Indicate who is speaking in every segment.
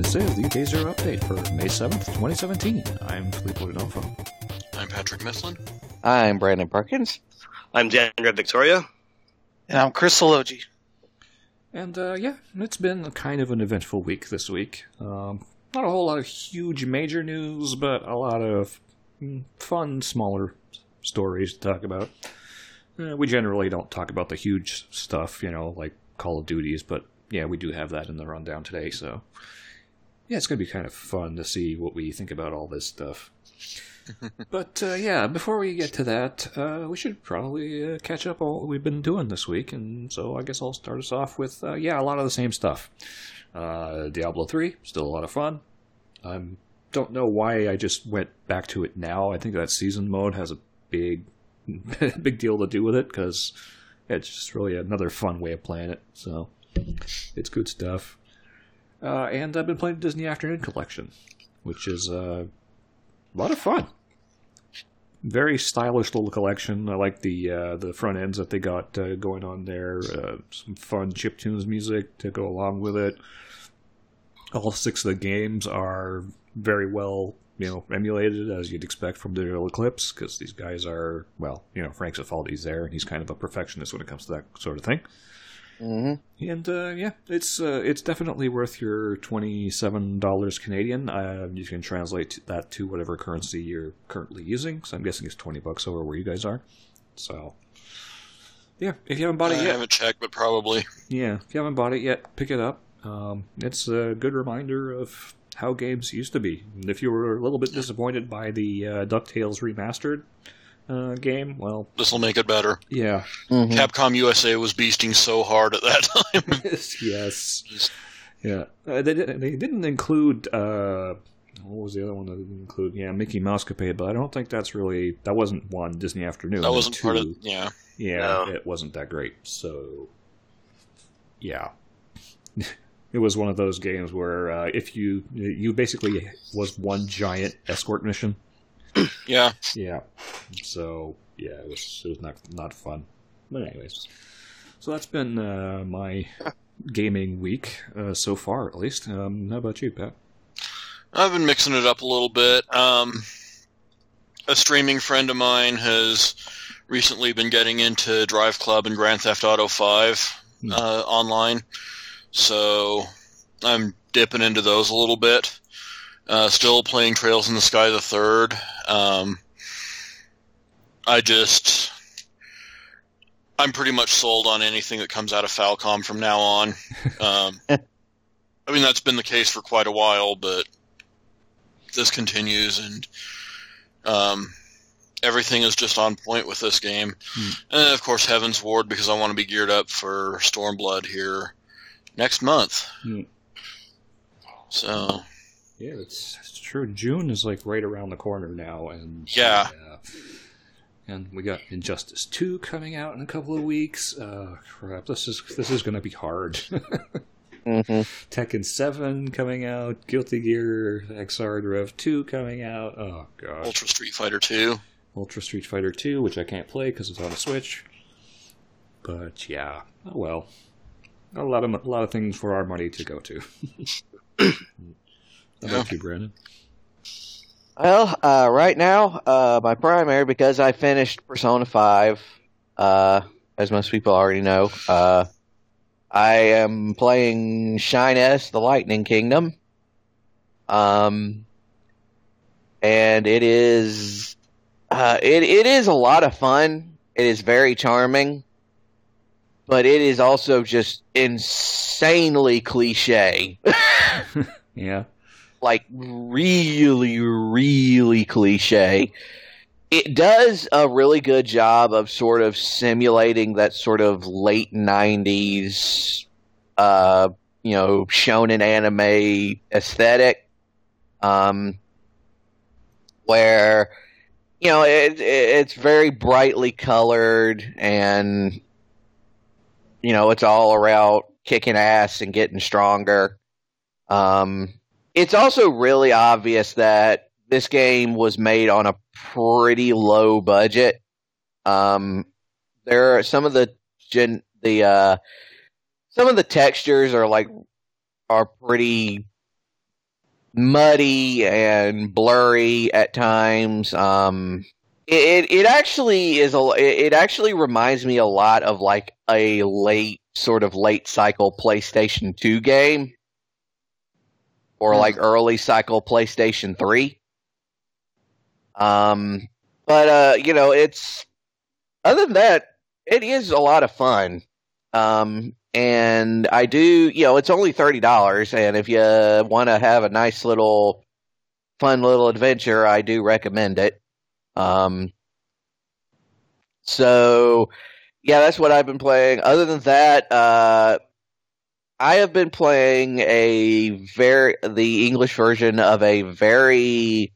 Speaker 1: This is the UK Zero Update for May 7th, 2017. I'm Filippo D'Onofo.
Speaker 2: I'm Patrick Mifflin.
Speaker 3: I'm Brandon Perkins.
Speaker 4: I'm Xander Victoria.
Speaker 5: And I'm Chris Sologi.
Speaker 1: And, it's been kind of an eventful week this week. Not a whole lot of huge major news, but a lot of fun, smaller stories to talk about. We generally don't talk about the huge stuff, like Call of Duties, but yeah, we do have that in the rundown today, so yeah, it's going to be kind of fun to see what we think about all this stuff. But, before we get to that, we should probably catch up on what we've been doing this week, and so I guess I'll start us off with, a lot of the same stuff. Diablo 3, still a lot of fun. I don't know why I just went back to it now. I think that season mode has a big deal to do with it, because it's just really another fun way of playing it, so it's good stuff. And I've been playing the Disney Afternoon Collection, which is a lot of fun. Very stylish little collection. I like the front ends that they got going on there. Some fun chiptunes music to go along with it. All 6 of the games are very well, emulated, as you'd expect from Digital Eclipse, because these guys are, Frank Cifaldi's there, and he's kind of a perfectionist when it comes to that sort of thing.
Speaker 3: Mm-hmm.
Speaker 1: And, it's definitely worth your $27 Canadian. You can translate that to whatever currency you're currently using, so I'm guessing it's $20 over where you guys are. So, yeah, if you haven't bought it yet...
Speaker 2: I haven't checked, but probably.
Speaker 1: Yeah, if you haven't bought it yet, pick it up. It's a good reminder of how games used to be. And if you were a little bit disappointed by the DuckTales Remastered game, well...
Speaker 2: This'll make it better.
Speaker 1: Yeah.
Speaker 3: Mm-hmm.
Speaker 2: Capcom USA was beasting so hard at that time.
Speaker 1: Yes. Yeah. They didn't include... what was the other one that didn't include? Yeah, Mickey Mousecapade, but I don't think that wasn't one Disney Afternoon.
Speaker 2: That wasn't
Speaker 1: 2,
Speaker 2: part of... Yeah.
Speaker 1: Yeah,
Speaker 4: No.
Speaker 1: It wasn't that great, so... Yeah. It was one of those games where if you basically was one giant escort mission.
Speaker 2: Yeah.
Speaker 1: Yeah. So yeah, it was not fun. But anyways, so that's been my gaming week so far, at least. How about you, Pat?
Speaker 2: I've been mixing it up a little bit. A streaming friend of mine has recently been getting into Drive Club and Grand Theft Auto 5 online. So I'm dipping into those a little bit. Still playing Trails in the Sky the Third. I'm pretty much sold on anything that comes out of Falcom from now on. That's been the case for quite a while, but this continues, and everything is just on point with this game. And of course, Heaven's Ward, because I want to be geared up for Stormblood here next month. So
Speaker 1: yeah, it's true. June is like right around the corner now, and and we got Injustice 2 coming out in a couple of weeks. Crap, this is going to be hard.
Speaker 3: Mm-hmm.
Speaker 1: Tekken 7 coming out, Guilty Gear XR Rev 2 coming out. Oh gosh,
Speaker 2: Ultra Street Fighter 2.
Speaker 1: Ultra Street Fighter 2, which I can't play because it's on the Switch. But yeah, oh well. A lot of things for our money to go to. How about you, Brandon?
Speaker 3: Well, right now, my primary, because I finished Persona 5, as most people already know, I am playing Shine S, The Lightning Kingdom. And it is a lot of fun. It is very charming. But it is also just insanely cliche.
Speaker 1: Yeah.
Speaker 3: Like, really, really cliche. It does a really good job of sort of simulating that sort of late 90s, shonen anime aesthetic. Where, it's very brightly colored and... it's all around kicking ass and getting stronger. It's also really obvious that this game was made on a pretty low budget. There are some of the textures are pretty muddy and blurry at times. It actually is it actually reminds me a lot of like a late cycle PlayStation 2 game, or like early cycle PlayStation 3. But it's, other than that, it is a lot of fun. And I do, it's only $30, and if you want to have a nice little fun little adventure, I do recommend it. So yeah, that's what I've been playing. Other than that, I have been playing the English version of a very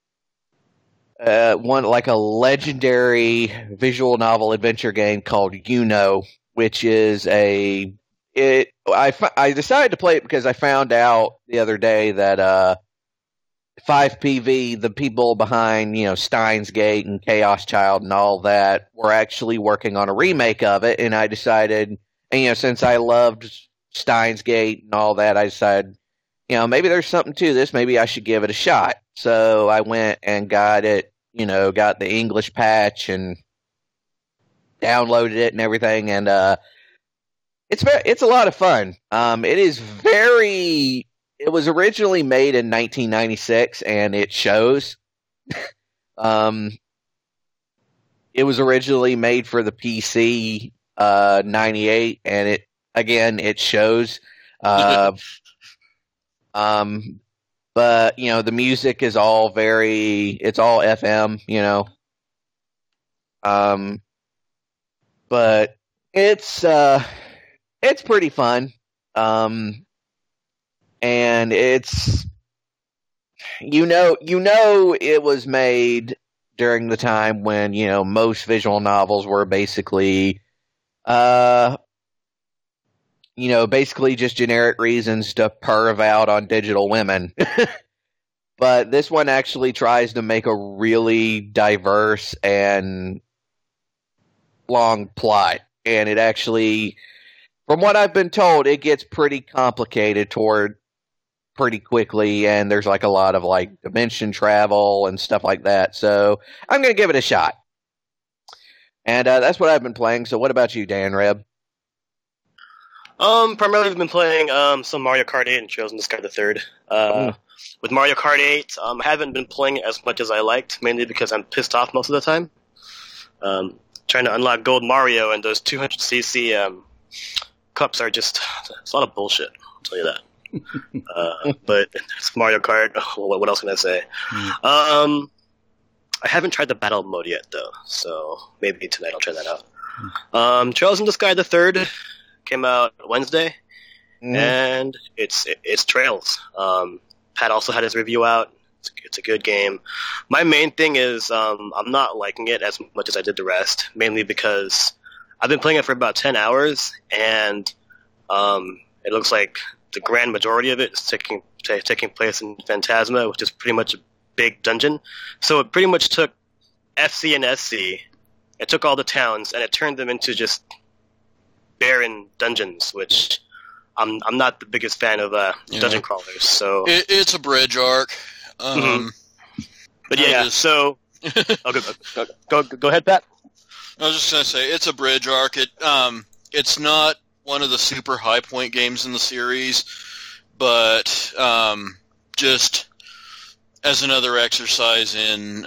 Speaker 3: like a legendary visual novel adventure game called which is I decided to play it because I found out the other day that 5PV, the people behind, Steins Gate and Chaos Child and all that, were actually working on a remake of it, and I decided, and since I loved Steins Gate and all that, I decided, maybe there's something to this, maybe I should give it a shot. So I went and got it, got the English patch and downloaded it and everything, and it's a lot of fun. It was originally made in 1996, and it shows. It was originally made for the PC 98, and it shows. But the music is all it's all FM, but it's pretty fun. And it's, it was made during the time when, most visual novels were basically, basically just generic reasons to perv out on digital women. But this one actually tries to make a really diverse and long plot. And it actually, from what I've been told, it gets pretty complicated pretty quickly, and there's like a lot of like dimension travel and stuff like that. So I'm going to give it a shot. And that's what I've been playing. So what about you, Dan Reb?
Speaker 4: Primarily I've been playing some Mario Kart 8 and Trails in the Sky the Third. With Mario Kart 8, I haven't been playing it as much as I liked, mainly because I'm pissed off most of the time. Trying to unlock Gold Mario, and those 200cc cups are just, it's a lot of bullshit, I'll tell you that. But it's Mario Kart. What else can I say? I haven't tried the battle mode yet, though, so maybe tonight I'll try that out. Trails in the Sky the Third came out Wednesday, and it's Trails. Pat also had his review out. It's a good game. My main thing is I'm not liking it as much as I did the rest, mainly because I've been playing it for about 10 hours, and it looks like the grand majority of it is taking place in Phantasma, which is pretty much a big dungeon. So it pretty much took FC and SC, it took all the towns, and it turned them into just barren dungeons, which I'm not the biggest fan of dungeon crawlers. So
Speaker 2: it's a bridge arc.
Speaker 4: But yeah, so go ahead, Pat.
Speaker 2: I was just gonna say it's a bridge arc. It's not one of the super high point games in the series, but just as another exercise in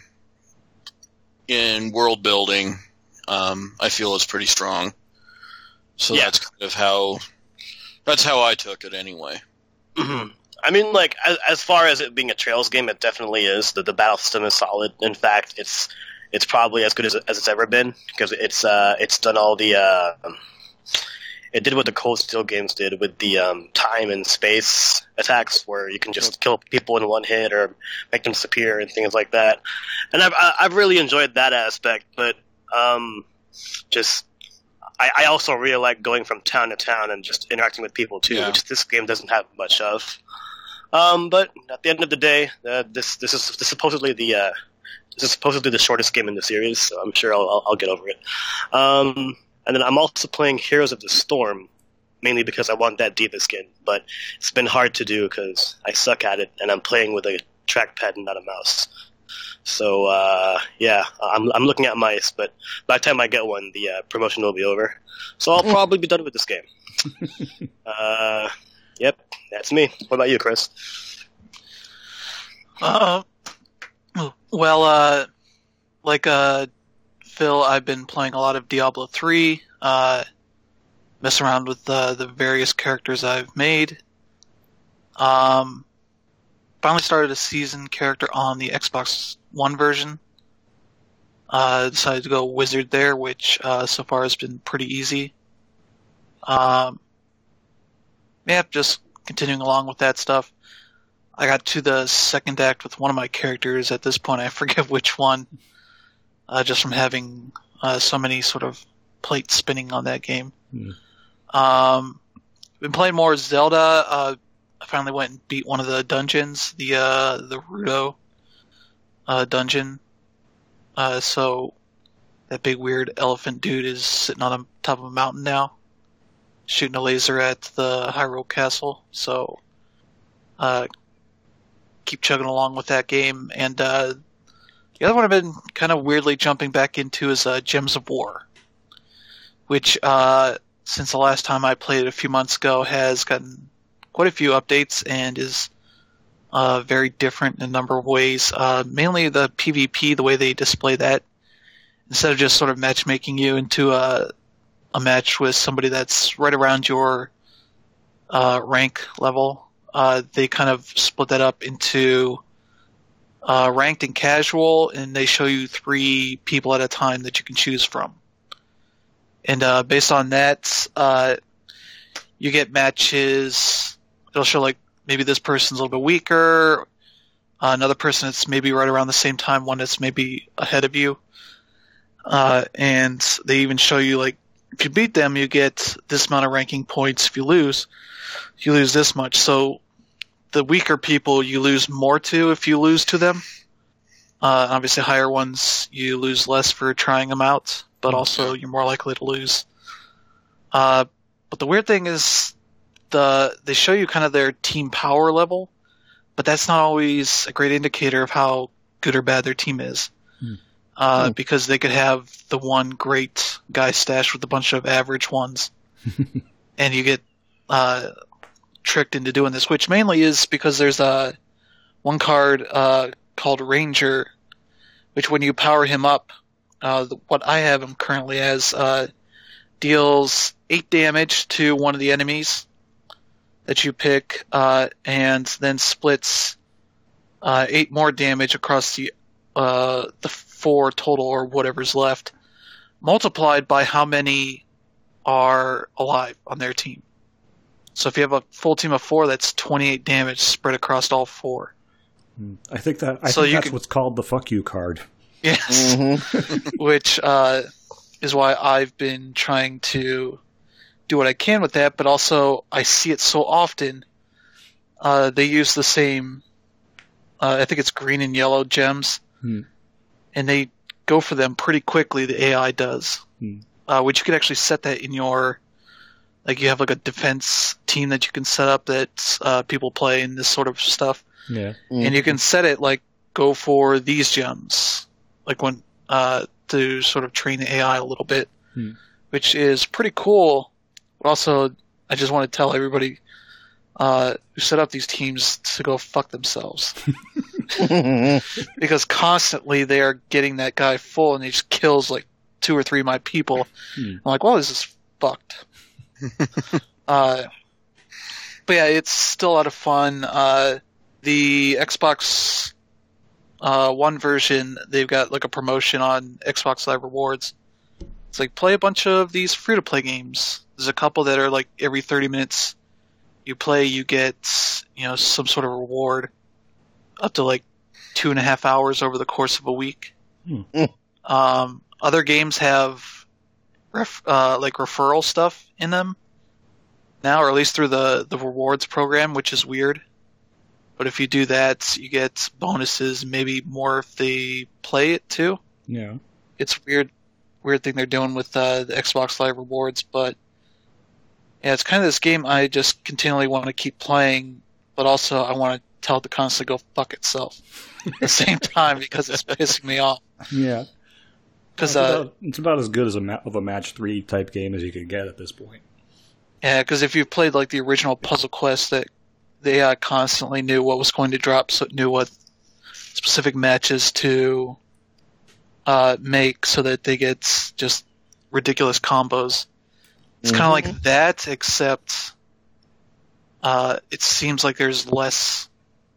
Speaker 2: world building, I feel it's pretty strong. So that's kind of how I took it anyway.
Speaker 4: Mm-hmm. I mean, like, as far as it being a Trails game, it definitely is. The battle system is solid. In fact, it's probably as good as it's ever been, because it's done all the it did what the Cold Steel games did with the time and space attacks, where you can just kill people in one hit or make them disappear and things like that. And I've really enjoyed that aspect, but I also really like going from town to town and just interacting with people too, which this game doesn't have much of. But at the end of the day, this is supposedly the shortest game in the series, so I'm sure I'll get over it. And then I'm also playing Heroes of the Storm, mainly because I want that Diva skin. But it's been hard to do because I suck at it, and I'm playing with a trackpad and not a mouse. So I'm looking at mice, but by the time I get one, the promotion will be over. So I'll probably be done with this game. Yep, that's me. What about you, Chris?
Speaker 5: Phil, I've been playing a lot of Diablo 3, mess around with the various characters I've made. Finally started a season character on the Xbox One version. Decided to go Wizard there, which so far has been pretty easy. Just continuing along with that stuff. I got to the second act with one of my characters at this point. I forget which one, just from having so many sort of plates spinning on that game. Been playing more Zelda. I finally went and beat one of the dungeons, the Rudo dungeon. So that big weird elephant dude is sitting on the top of a mountain now, shooting a laser at the Hyrule Castle. So keep chugging along with that game. And the other one I've been kind of weirdly jumping back into is Gems of War, which since the last time I played it a few months ago has gotten quite a few updates and is very different in a number of ways. Mainly the PvP, the way they display that. Instead of just sort of matchmaking you into a match with somebody that's right around your rank level, they kind of split that up into ranked and casual, and they show you 3 people at a time that you can choose from. And based on that, you get matches. It'll show like maybe this person's a little bit weaker, another person that's maybe right around the same time, one that's maybe ahead of you. And they even show you like if you beat them, you get this amount of ranking points. If you lose this much. So the weaker people you lose more to if you lose to them. Obviously, higher ones you lose less for trying them out, but also you're more likely to lose. But the weird thing is they show you kind of their team power level, but that's not always a great indicator of how good or bad their team is. Because they could have the one great guy stashed with a bunch of average ones, and you get tricked into doing this, which mainly is because there's one card called Ranger, which when you power him up, what I have him currently as deals 8 damage to one of the enemies that you pick, and then splits 8 more damage across the 4 total or whatever's left, multiplied by how many are alive on their team. So if you have a full team of 4, that's 28 damage spread across all 4.
Speaker 1: I think that's what's called the fuck you card.
Speaker 5: Yes. Which is why I've been trying to do what I can with that, but also I see it so often. They use the same, I think it's green and yellow gems, and they go for them pretty quickly, the AI does. Which you can actually set that in your, like you have like a defense team that you can set up that people play in this sort of stuff.
Speaker 1: Yeah.
Speaker 5: And you can set it like, go for these gems, like when to sort of train the AI a little bit, which is pretty cool. But also, I just want to tell everybody who set up these teams to go fuck themselves. Because constantly they are getting that guy full and he just kills like 2 or 3 of my people. I'm like, well, this is fucked. But yeah, it's still a lot of fun. The Xbox One version, they've got like a promotion on Xbox Live Rewards. It's like play a bunch of these free-to-play games. There's a couple that are like every 30 minutes you play, you get some sort of reward up to like 2.5 hours over the course of a week. Other games have like referral stuff in them now, or at least through the rewards program, which is weird. But if you do that, you get bonuses, maybe more if they play it too.
Speaker 1: Yeah,
Speaker 5: it's weird thing they're doing with the Xbox Live Rewards, but Yeah, it's kind of this game I just continually want to keep playing, but also I want to tell the console to go fuck itself at the same time because it's pissing me off.
Speaker 1: Yeah.
Speaker 5: Because
Speaker 1: it's about as good as a match 3 type game as you could get at this point.
Speaker 5: yeah, because if you played like the original Puzzle Quest, that they constantly knew what was going to drop, so it knew what specific matches to make so that they get just ridiculous combos. It's kind of like that, except it seems like there's less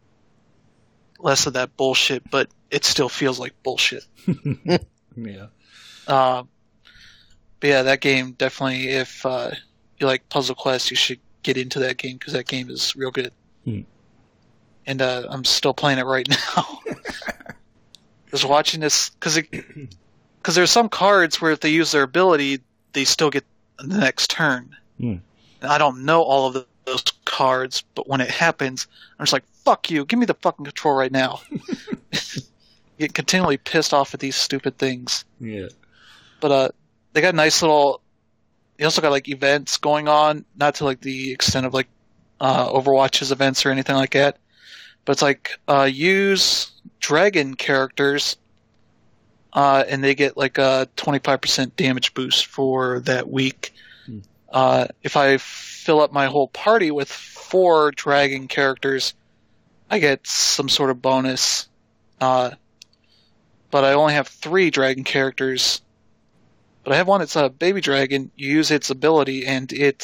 Speaker 5: of that bullshit, but it still feels like bullshit.
Speaker 1: Yeah.
Speaker 5: But yeah, that game definitely, if you like Puzzle Quest, you should get into that game because that game is real good. And I'm still playing it right now. Just watching this, because there's some cards where if they use their ability, they still get the next turn. And I don't know all of those cards, but when it happens, I'm just like, fuck you, give me the fucking control right now. Get continually pissed off at these stupid things.
Speaker 1: Yeah.
Speaker 5: But they got nice little. They also got like events going on, not to like the extent of like Overwatch's events or anything like that. But it's like use dragon characters, and they get like a 25% damage boost for that week. If I fill up my whole party with 4 dragon characters, I get some sort of bonus. But I only have 3 dragon characters. But I have one that's a baby dragon. You use its ability, and it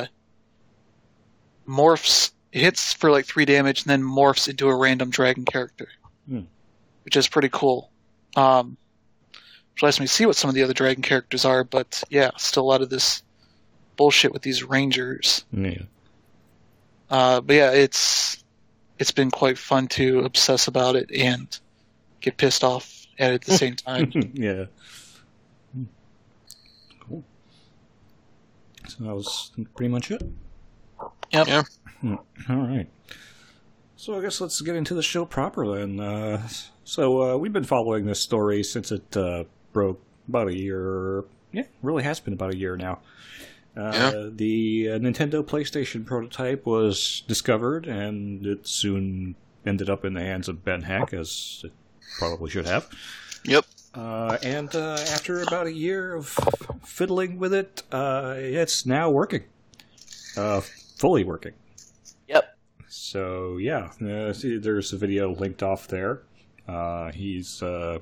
Speaker 5: morphs. It hits for like 3 damage, and then morphs into a random dragon character, which is pretty cool. Which lets me see what some of the other dragon characters are. But yeah, still a lot of this bullshit with these rangers.
Speaker 1: Yeah.
Speaker 5: But yeah, it's been quite fun to obsess about it and get pissed off at it at the same time.
Speaker 1: Yeah. Cool. So that was pretty much it?
Speaker 5: Yep.
Speaker 2: Yeah.
Speaker 1: All right. So I guess let's get into the show proper then. So we've been following this story since it broke about a year. Yeah, really has been about a year now. The Nintendo PlayStation prototype was discovered, and it soon ended up in the hands of Ben Heck, as it probably should have.
Speaker 2: Yep.
Speaker 1: And after about a year of fiddling with it, it's now working. Fully working.
Speaker 3: Yep.
Speaker 1: So, yeah, see, there's a video linked off there. He's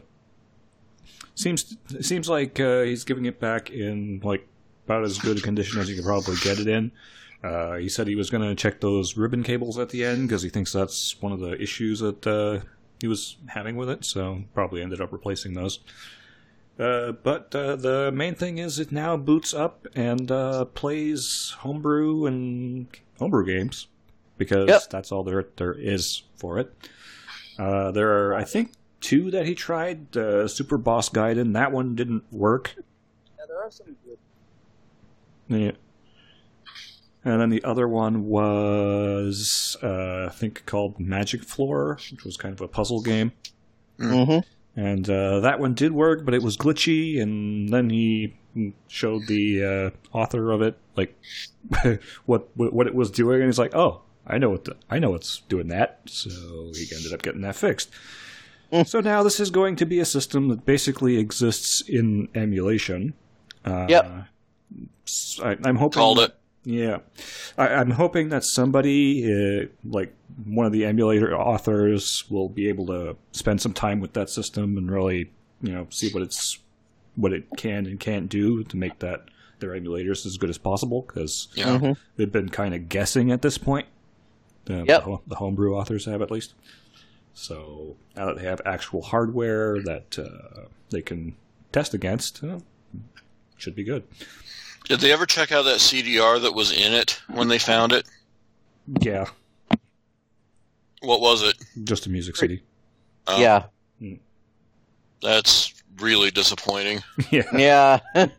Speaker 1: seems like he's giving it back in like about as good a condition as you could probably get it in. He said he was going to check those ribbon cables at the end because he thinks that's one of the issues that he was having with it, so probably ended up replacing those. But the main thing is it now boots up and plays homebrew games because that's all there is for it. There are, I think, 2 that he tried. Super Boss Gaiden, that one didn't work.
Speaker 3: Yeah, there are some good.
Speaker 1: Yeah. And then the other one was, I think, called Magic Floor, which was kind of a puzzle game.
Speaker 3: Mm-hmm.
Speaker 1: And that one did work, but it was glitchy. And then he showed the author of it, like what it was doing, and he's like, "Oh, I know what's doing that." So he ended up getting that fixed. So now this is going to be a system that basically exists in emulation.
Speaker 3: Yep.
Speaker 1: I'm hoping.
Speaker 2: Called it.
Speaker 1: Yeah. I'm hoping that somebody, like one of the emulator authors, will be able to spend some time with that system and really, see what it can and can't do to make their emulators as good as possible, because they've been kind of guessing at this point. The homebrew authors have, at least. So now that they have actual hardware that they can test against, should be good.
Speaker 2: Did they ever check out that CDR that was in it when they found it?
Speaker 1: Yeah.
Speaker 2: What was it?
Speaker 1: Just a music CD.
Speaker 3: Yeah.
Speaker 2: That's really disappointing.
Speaker 3: Yeah.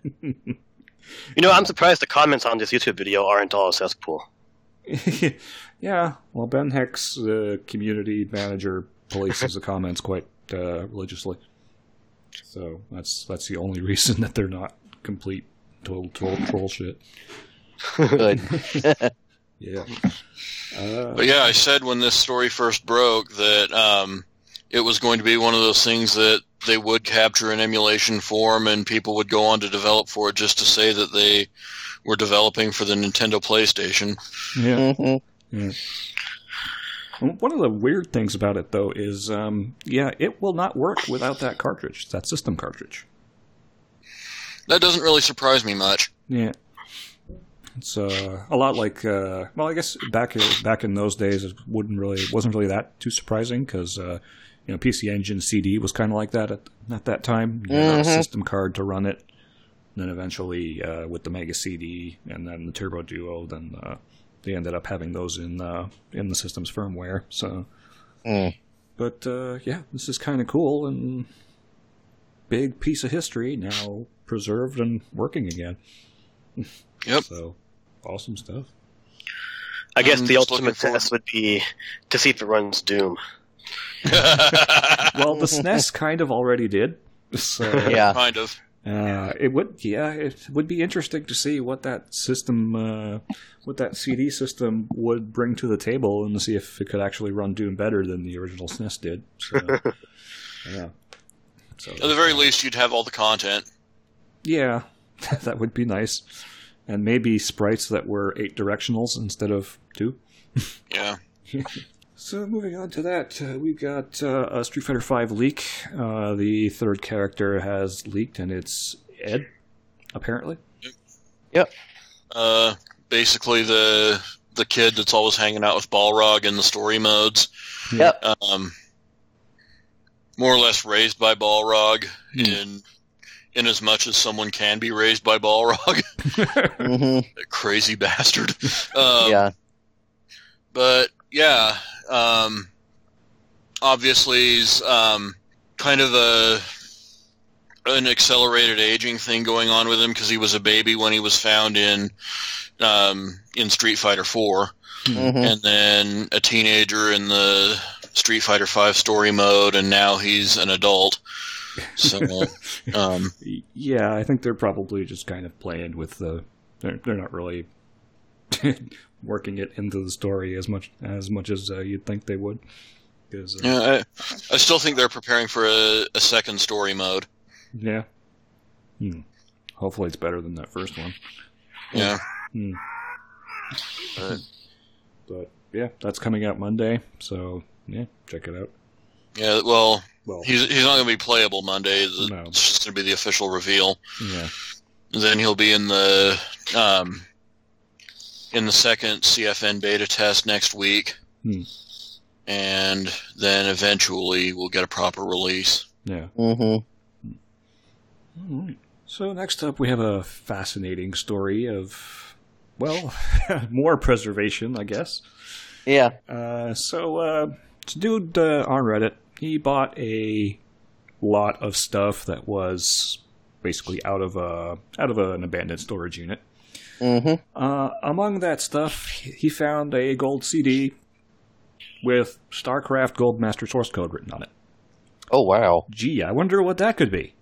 Speaker 4: I'm surprised the comments on this YouTube video aren't all a cesspool.
Speaker 1: Yeah. Well, Ben Heck's community manager polices the comments quite religiously. So that's the only reason that they're not complete total troll shit.
Speaker 3: Good.
Speaker 1: Yeah.
Speaker 2: But yeah, I said when this story first broke that it was going to be one of those things that they would capture in emulation form and people would go on to develop for it just to say that they were developing for the Nintendo PlayStation.
Speaker 1: Yeah.
Speaker 3: Mm-hmm.
Speaker 1: Yeah. One of the weird things about it, though, is, it will not work without that cartridge, that system cartridge.
Speaker 2: That doesn't really surprise me much.
Speaker 1: Yeah. It's a lot like, I guess back in those days, it wasn't really that too surprising because, PC Engine CD was kind of like that at that time. You had a system card to run it. And then eventually, with the Mega CD and then the Turbo Duo, then they ended up having those in the system's firmware. So, but this is kind of cool and big piece of history now preserved and working again.
Speaker 2: Yep.
Speaker 1: So, awesome stuff.
Speaker 4: I guess
Speaker 2: I'm
Speaker 4: the
Speaker 2: just
Speaker 4: ultimate
Speaker 2: looking
Speaker 4: test would be to see if it runs Doom.
Speaker 1: Well, the SNES kind of already did. So,
Speaker 3: Yeah.
Speaker 2: Kind of.
Speaker 1: it would be interesting to see what that system, what that CD system would bring to the table, and to see if it could actually run Doom better than the original SNES did. So, yeah. So,
Speaker 2: At the very least, you'd have all the content.
Speaker 1: yeah, that would be nice, and maybe sprites that were 8 directionals instead of 2.
Speaker 2: Yeah.
Speaker 1: So moving on to that, we've got a Street Fighter V leak. The third character has leaked, and it's Ed, apparently.
Speaker 3: Yep.
Speaker 2: Basically the kid that's always hanging out with Balrog in the story modes.
Speaker 3: Yep.
Speaker 2: More or less raised by Balrog in as much as someone can be raised by Balrog.
Speaker 3: Mm-hmm.
Speaker 2: Crazy bastard.
Speaker 3: Yeah.
Speaker 2: But yeah, obviously he's kind of an accelerated aging thing going on with him because he was a baby when he was found in Street Fighter 4,
Speaker 3: Mm-hmm.
Speaker 2: and then a teenager in the Street Fighter 5 story mode, and now he's an adult. So,
Speaker 1: Yeah, I think they're probably just kind of playing with the. They're not really working it into the story as much as you'd think they would. Because
Speaker 2: yeah, I still think they're preparing for a second story mode.
Speaker 1: yeah. Hopefully, it's better than that first one.
Speaker 2: Yeah.
Speaker 1: But yeah, that's coming out Monday. So yeah, check it out.
Speaker 2: Yeah, well,
Speaker 1: Well,
Speaker 2: he's not going to be playable Monday. It's
Speaker 1: No.
Speaker 2: just going to be the official reveal.
Speaker 1: yeah.
Speaker 2: And then he'll be in the second CFN beta test next week. And then eventually we'll get a proper release.
Speaker 1: Yeah.
Speaker 3: Mm-hmm.
Speaker 1: All right. So next up, we have a fascinating story of, well, more preservation, I guess.
Speaker 3: Yeah.
Speaker 1: This dude on Reddit, he bought a lot of stuff that was basically out of an abandoned storage unit.
Speaker 3: Mm-hmm.
Speaker 1: Among that stuff, he found a gold CD with StarCraft Gold Master source code written on it.
Speaker 3: Oh, wow.
Speaker 1: Gee, I wonder what that could be.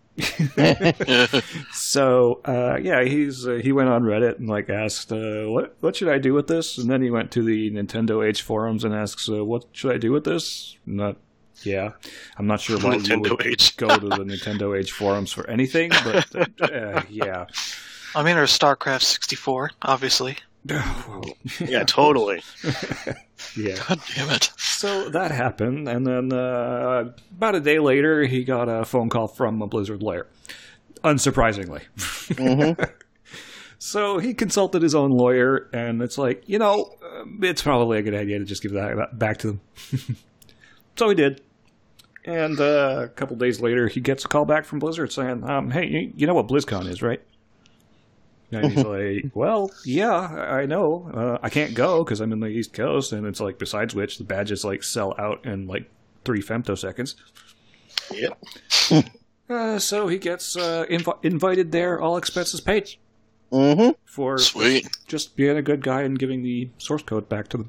Speaker 1: So, he went on Reddit and asked, what should I do with this? And then he went to the Nintendo Age forums and asks, what should I do with this? I'm not sure why you would go to the Nintendo Age forums for anything, but yeah.
Speaker 5: I mean, there's StarCraft 64, obviously.
Speaker 4: Yeah, totally.
Speaker 1: Yeah.
Speaker 2: God damn it.
Speaker 1: So that happened, and then about a day later, he got a phone call from a Blizzard lawyer. Unsurprisingly.
Speaker 3: Mm-hmm.
Speaker 1: So he consulted his own lawyer, and it's it's probably a good idea to just give that back to them. So he did. And a couple days later, he gets a call back from Blizzard saying, hey, you know what BlizzCon is, right? And he's like, well, yeah, I know. I can't go because I'm in the East Coast, and it's besides which, the badges sell out in 3 femtoseconds.
Speaker 4: Yep.
Speaker 1: So he gets invited there, all expenses paid.
Speaker 3: Mm-hmm.
Speaker 1: For
Speaker 2: Sweet.
Speaker 1: just being a good guy and giving the source code back to them.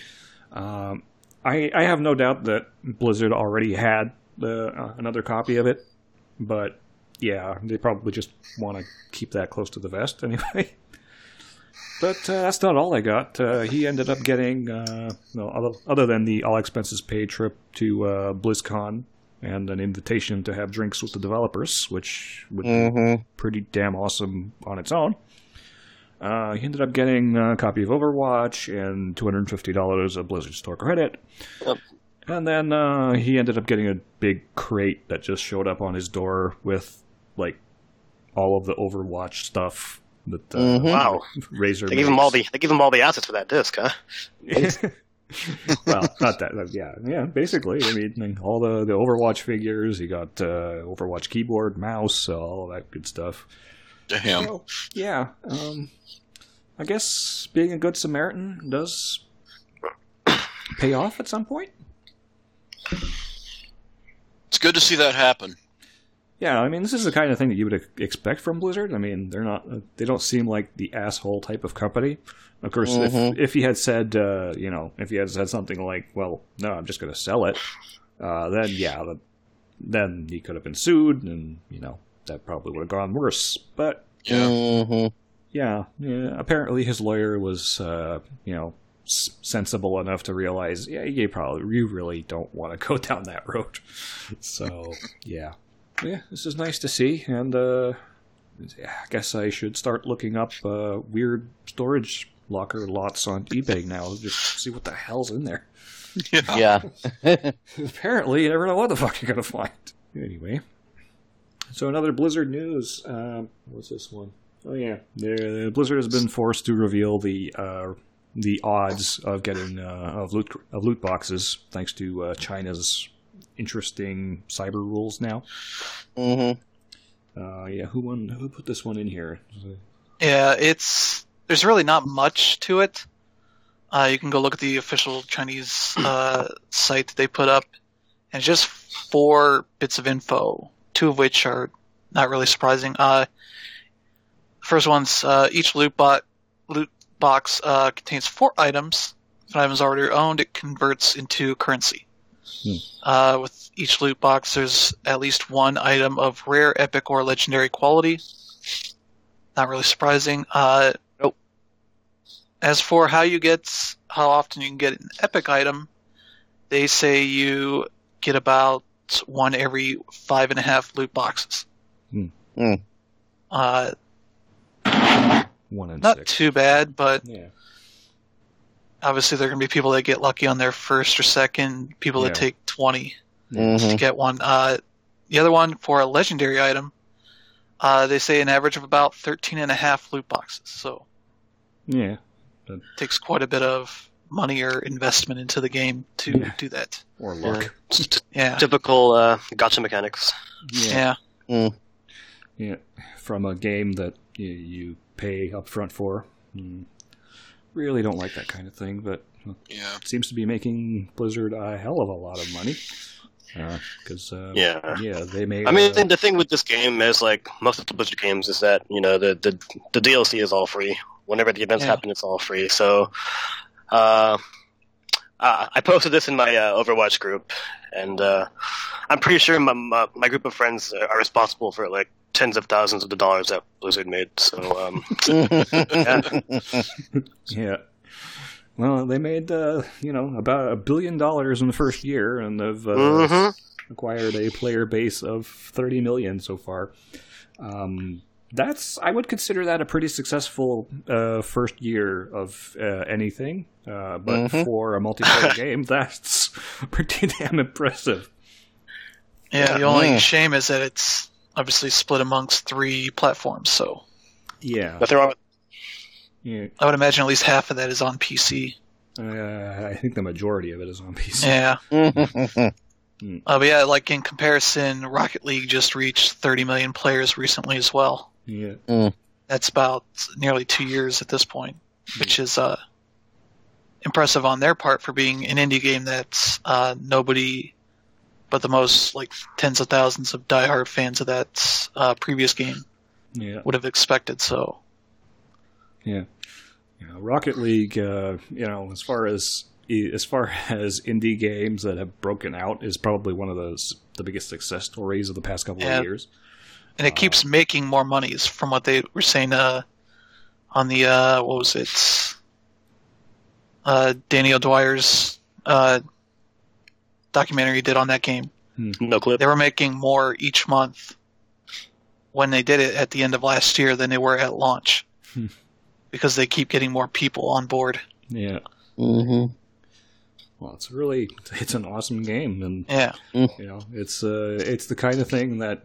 Speaker 1: I have no doubt that Blizzard already had another copy of it, but yeah, they probably just want to keep that close to the vest anyway. But that's not all I got. He ended up getting, other than the all-expenses-paid trip to BlizzCon and an invitation to have drinks with the developers, which would be pretty damn awesome on its own. He ended up getting a copy of Overwatch and $250 of Blizzard Store credit.
Speaker 4: Yep.
Speaker 1: And then he ended up getting a big crate that just showed up on his door with, like, all of the Overwatch stuff. That,
Speaker 4: Wow.
Speaker 1: Razer
Speaker 4: They give him all the assets for that disc, huh?
Speaker 1: Well, not that. Yeah. Basically, I mean, all the Overwatch figures. He got Overwatch keyboard, mouse, all of that good stuff.
Speaker 2: Damn.
Speaker 1: So, yeah. I guess being a good Samaritan does pay off at some point.
Speaker 2: It's good to see that happen.
Speaker 1: Yeah, I mean, this is the kind of thing that you would expect from Blizzard. I mean, they don't seem like the asshole type of company. Of course, if he had said, if he had said something like, well, no, I'm just going to sell it, then he could have been sued, and, that probably would have gone worse. But, apparently his lawyer was, sensible enough to realize, you really don't want to go down that road. So, yeah. Yeah, this is nice to see, and I guess I should start looking up weird storage locker lots on eBay now, just see what the hell's in there.
Speaker 3: Yeah.
Speaker 1: Apparently, you never know what the fuck you're going to find. Anyway, so another Blizzard news. What's this one? Oh yeah, Blizzard has been forced to reveal the odds of getting of loot boxes thanks to China's interesting cyber rules now. Who put this one in here?
Speaker 5: Yeah, there's really not much to it. You can go look at the official Chinese site that they put up, and just 4 bits of info, 2 of which are not really surprising. First one's each loot box contains 4 items. If an item is already owned, it converts into currency. With each loot box, there's at least 1 item of rare, epic, or legendary quality. Not really surprising.
Speaker 4: Nope.
Speaker 5: As for how often you can get an epic item, they say you get about 1 every 5.5 loot boxes.
Speaker 1: 1 in
Speaker 5: Not
Speaker 1: 6.
Speaker 5: too bad, but
Speaker 1: Yeah.
Speaker 5: obviously there are going to be people that get lucky on their first or second, people that take 20 to get one. The other one, for a legendary item, they say an average of about 13.5 loot boxes. So
Speaker 1: Yeah.
Speaker 5: it takes quite a bit of money or investment into the game to do that.
Speaker 1: Or luck.
Speaker 5: Yeah.
Speaker 4: Typical gotcha mechanics.
Speaker 5: Yeah.
Speaker 1: Yeah. From a game that you pay up front for. Really don't like that kind of thing, but it seems to be making Blizzard a hell of a lot of money. Because they made.
Speaker 4: I mean, the thing with this game is, like most of the Blizzard games, is that the DLC is all free. Whenever the events happen, it's all free. So, I posted this in my Overwatch group, and I'm pretty sure my group of friends are responsible for like tens of thousands of the dollars that Blizzard made. So,
Speaker 1: yeah. Well, they made about $1 billion in the first year, and they've acquired a player base of 30 million so far. I would consider that a pretty successful first year of anything. But for a multiplayer game, that's pretty damn impressive.
Speaker 5: Yeah, the only shame is that it's obviously split amongst 3 platforms, so...
Speaker 1: Yeah.
Speaker 4: Nothing wrong with
Speaker 5: I would imagine at least half of that is on PC.
Speaker 1: I think the majority of it is on PC.
Speaker 5: Yeah. But yeah, like in comparison, Rocket League just reached 30 million players recently as well.
Speaker 1: Yeah.
Speaker 5: That's about nearly 2 years at this point, which is impressive on their part for being an indie game that's nobody but the most like tens of thousands of diehard fans of that previous game would have expected. So,
Speaker 1: yeah, Rocket League, as far as indie games that have broken out, is probably one of the biggest success stories of the past couple of years.
Speaker 5: And it keeps making more monies from what they were saying on the what was it? Danny O'Dwyer's documentary he did on that game.
Speaker 4: No clip.
Speaker 5: They were making more each month when they did it at the end of last year than they were at launch, because they keep getting more people on board.
Speaker 1: Yeah.
Speaker 3: Mm-hmm.
Speaker 1: Well, it's an awesome game, and
Speaker 5: Yeah.
Speaker 1: you know, it's the kind of thing that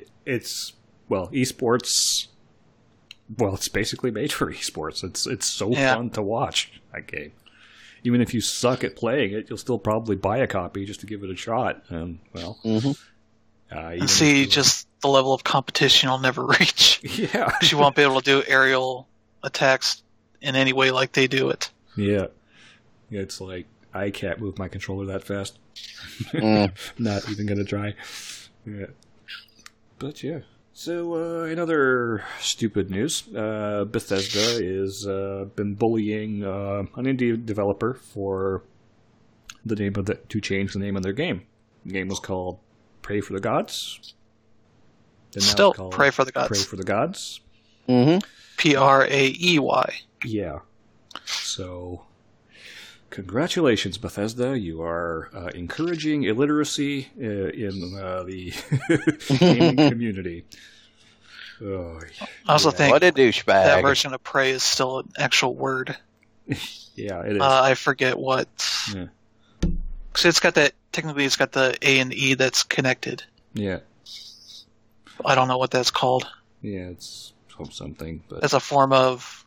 Speaker 1: esports. Well, it's basically made for esports. It's so fun to watch that game. Even if you suck at playing it, you'll still probably buy a copy just to give it a shot. And well,
Speaker 5: And see, just the level of competition you'll never reach.
Speaker 1: yeah,
Speaker 5: You won't be able to do aerial attacks in any way like they do it.
Speaker 1: yeah. It's like I can't move my controller that fast. Not even gonna try. Yeah, but yeah. So, in other stupid news, Bethesda is been bullying an indie developer for to change the name of their game. The game was called Pray for the Gods. And now
Speaker 5: Still,
Speaker 1: it's called
Speaker 5: Pray for the Gods.
Speaker 1: Pray for the Gods.
Speaker 3: Mm-hmm.
Speaker 5: Praey.
Speaker 1: Yeah. So, congratulations, Bethesda. You are encouraging illiteracy in the gaming community. Oh,
Speaker 5: I also think
Speaker 3: What a douchebag.
Speaker 5: that version of Prey is still an actual word.
Speaker 1: yeah, it is.
Speaker 5: I forget what.
Speaker 1: Yeah.
Speaker 5: So it's got the A and E that's connected.
Speaker 1: Yeah,
Speaker 5: I don't know what that's called.
Speaker 1: yeah, it's something, but
Speaker 5: That's a form of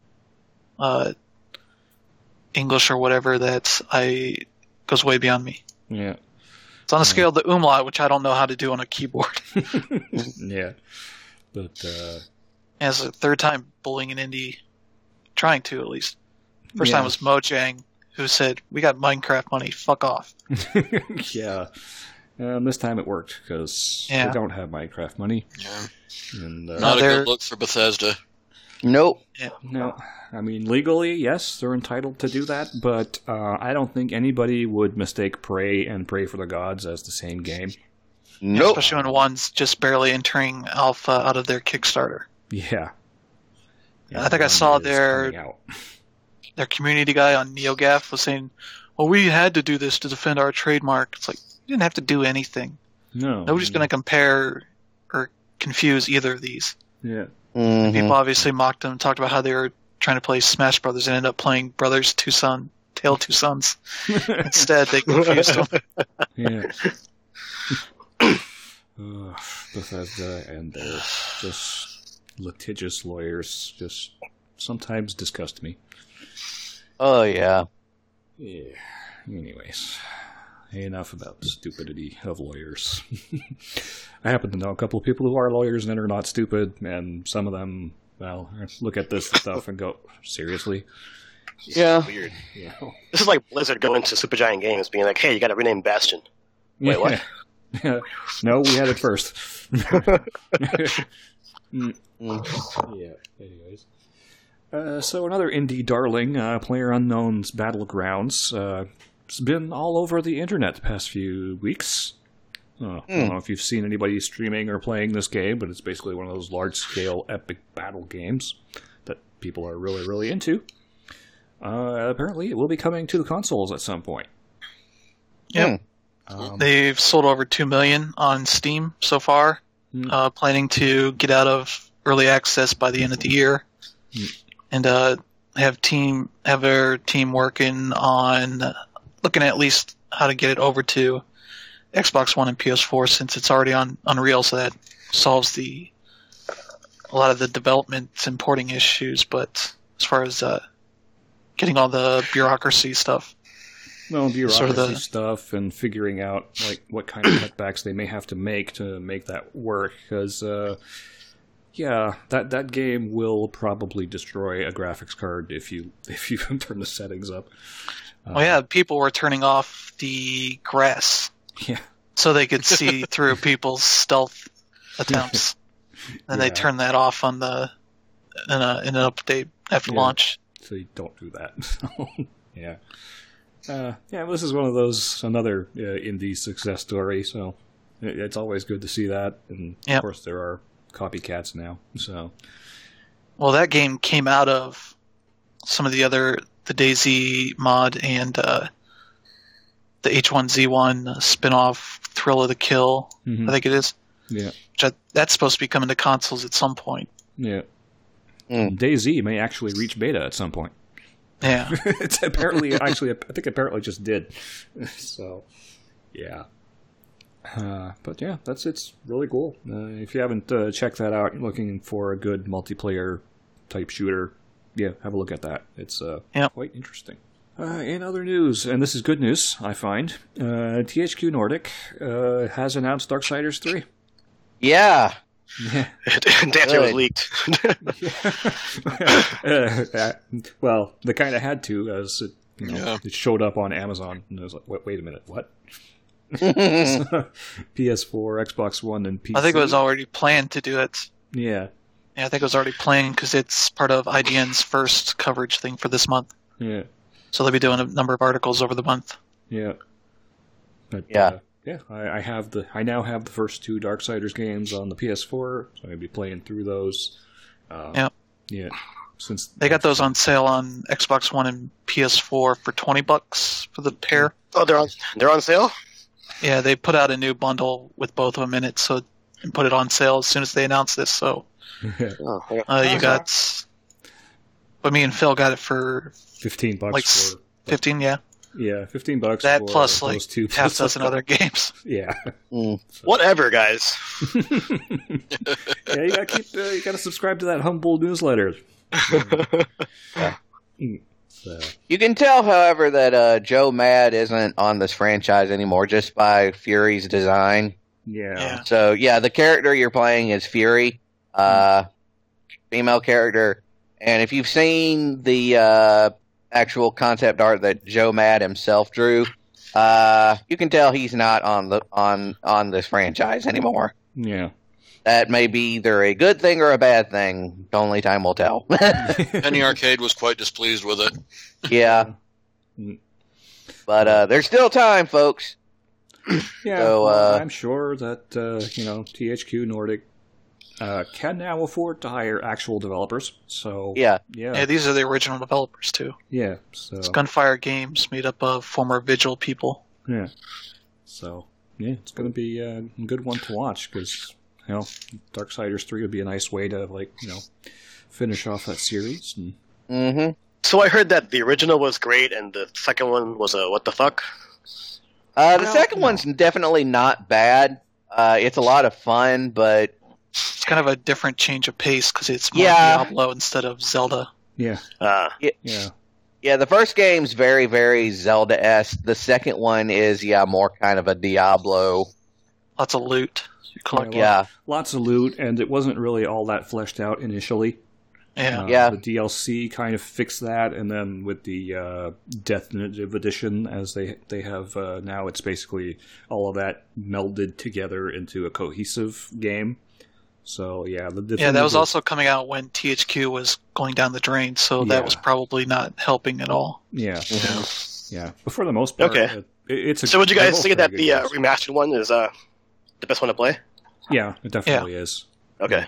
Speaker 5: English or whatever goes way beyond me.
Speaker 1: yeah,
Speaker 5: It's on a scale of the umlaut, which I don't know how to do on a keyboard.
Speaker 1: yeah, but
Speaker 5: As a third time bullying an indie, trying to at least. First time was Mojang, who said, "We got Minecraft money, fuck off."
Speaker 1: yeah. This time it worked because they don't have Minecraft money.
Speaker 2: Yeah.
Speaker 1: And,
Speaker 2: Not a good look for Bethesda.
Speaker 3: Nope.
Speaker 1: no, I mean legally, yes, they're entitled to do that, but I don't think anybody would mistake Prey and Pray for the Gods as the same game.
Speaker 3: Nope.
Speaker 5: Especially when one's just barely entering alpha out of their Kickstarter.
Speaker 1: Yeah.
Speaker 5: I think I
Speaker 1: one
Speaker 5: saw
Speaker 1: is coming out.
Speaker 5: their community guy on NeoGAF was saying, "Well, we had to do this to defend our trademark." It's like, you didn't have to do anything.
Speaker 1: No.
Speaker 5: Nobody's going to compare or confuse either of these.
Speaker 1: Yeah.
Speaker 3: Mhm.
Speaker 5: People obviously mocked them, talked about how they were trying to play Smash Brothers and ended up playing Brothers Tale Two Sons. Instead, they confused them.
Speaker 1: Yeah. Bethesda and their just litigious lawyers just sometimes disgust me.
Speaker 3: Oh, yeah.
Speaker 1: Yeah. Anyways, enough about the stupidity of lawyers. I happen to know a couple of people who are lawyers and are not stupid, and some of them, well, look at this stuff and go, seriously?
Speaker 3: Yeah.
Speaker 4: Weird.
Speaker 1: You know?
Speaker 4: This is like Blizzard going to Supergiant Games being like, hey, you gotta rename Bastion. Wait, what?
Speaker 1: Yeah. No, we had it first. Yeah, anyways. So another indie darling, PlayerUnknown's Battlegrounds, it's been all over the internet the past few weeks. I don't know if you've seen anybody streaming or playing this game, but it's basically one of those large-scale epic battle games that people are really, really into. Apparently, it will be coming to the consoles at some point.
Speaker 5: Yep. They've sold over 2 million on Steam so far, planning to get out of early access by the end of the year, and have their team working on looking at least how to get it over to Xbox One and PS4 since it's already on Unreal, so that solves a lot of the development and porting issues. But as far as getting all the bureaucracy stuff.
Speaker 1: Well, bureaucracy stuff and figuring out like what kind of cutbacks they may have to make that work. Because, that game will probably destroy a graphics card if you turn the settings up.
Speaker 5: People were turning off the grass, so they could see through people's stealth attempts, and they turned that off on in an update after launch.
Speaker 1: So you don't do that. Yeah. This is one of those, another indie success story, so it's always good to see that. And, of course, there are copycats now. So,
Speaker 5: Well, that game came out of some of the DayZ mod and the H1Z1 spin-off Thrill of the Kill,
Speaker 1: Mhm.
Speaker 5: I think it is.
Speaker 1: Yeah.
Speaker 5: That's supposed to be coming to consoles at some point.
Speaker 1: Yeah.
Speaker 3: Mm.
Speaker 1: DayZ may actually reach beta at some point.
Speaker 5: Yeah.
Speaker 1: It's apparently, actually, I think apparently just did. So, yeah. But yeah, it's really cool. If you haven't checked that out, looking for a good multiplayer type shooter, yeah, have a look at that. It's quite interesting. In other news, and this is good news, I find, THQ Nordic has announced Darksiders 3.
Speaker 3: Yeah.
Speaker 4: the answer was leaked.
Speaker 1: Well, they kind of had to, as it showed up on Amazon, and I was like, wait a minute, what? PS4, Xbox One, and PC.
Speaker 5: I think it was already planned to do it.
Speaker 1: Yeah.
Speaker 5: Yeah, I think it was already planned because it's part of IGN's first coverage thing for this month.
Speaker 1: Yeah.
Speaker 5: So they'll be doing a number of articles over the month.
Speaker 1: Yeah. But,
Speaker 3: Yeah.
Speaker 1: I now have the first two Darksiders games on the PS4, so I'll be playing through those.
Speaker 5: Yeah.
Speaker 1: Since
Speaker 5: They got those on sale on Xbox One and PS4 for $20 for the pair.
Speaker 4: Oh, they're on sale?
Speaker 5: Yeah, they put out a new bundle with both of them in it, and put it on sale as soon as they announced this. So
Speaker 4: Oh,
Speaker 5: you got, but me and Phil got it for
Speaker 1: $15
Speaker 5: like
Speaker 1: for
Speaker 5: 15. Yeah,
Speaker 1: $15
Speaker 5: that
Speaker 1: for
Speaker 5: plus
Speaker 1: those
Speaker 5: like
Speaker 1: two
Speaker 5: half dozen other games.
Speaker 1: Yeah.
Speaker 4: Whatever, guys.
Speaker 1: Yeah, you gotta keep. You gotta subscribe to that humble newsletter. So,
Speaker 3: You can tell, however, that Joe Mad isn't on this franchise anymore just by Fury's design.
Speaker 1: yeah.
Speaker 3: So, yeah, the character you're playing is Fury, female character. And if you've seen the actual concept art that Joe Mad himself drew, you can tell he's not on this franchise anymore.
Speaker 1: Yeah.
Speaker 3: That may be either a good thing or a bad thing. Only time will tell.
Speaker 2: Penny Arcade was quite displeased with it.
Speaker 3: Yeah. But there's still time, folks.
Speaker 1: Yeah,
Speaker 3: So,
Speaker 1: I'm sure that THQ Nordic can now afford to hire actual developers. So
Speaker 3: Yeah.
Speaker 5: Yeah, these are the original developers too.
Speaker 1: Yeah. So
Speaker 5: It's Gunfire Games, made up of former Vigil people.
Speaker 1: yeah. So yeah, it's going to be a good one to watch because Darksiders 3 would be a nice way to finish off that series. And
Speaker 3: Mm-hmm.
Speaker 4: So I heard that the original was great and the second one was a what the fuck?
Speaker 3: The second one's definitely not bad. It's a lot of fun, but
Speaker 5: It's kind of a different change of pace because it's more
Speaker 3: Yeah.
Speaker 5: Diablo instead of Zelda.
Speaker 1: yeah,
Speaker 3: yeah, the first game's very, very Zelda-esque. The second one is, more kind of a Diablo.
Speaker 5: Lots of loot. You collect.
Speaker 3: Yeah.
Speaker 1: lots of loot, and it wasn't really all that fleshed out initially.
Speaker 5: Yeah.
Speaker 3: Yeah.
Speaker 1: The DLC kind of fixed that, and then with the Definitive Edition, as they have now, it's basically all of that melded together into a cohesive game. So yeah,
Speaker 5: that was also coming out when THQ was going down the drain, so that was probably not helping at all.
Speaker 1: Yeah,
Speaker 3: Mm-hmm.
Speaker 1: yeah. But for the most part,
Speaker 4: Okay.
Speaker 1: it's a.
Speaker 4: So would you
Speaker 1: they're
Speaker 4: guys
Speaker 1: both
Speaker 4: think that
Speaker 1: very
Speaker 4: the
Speaker 1: good games.
Speaker 4: remastered one is the best one to play?
Speaker 1: Yeah, it definitely is.
Speaker 4: Okay.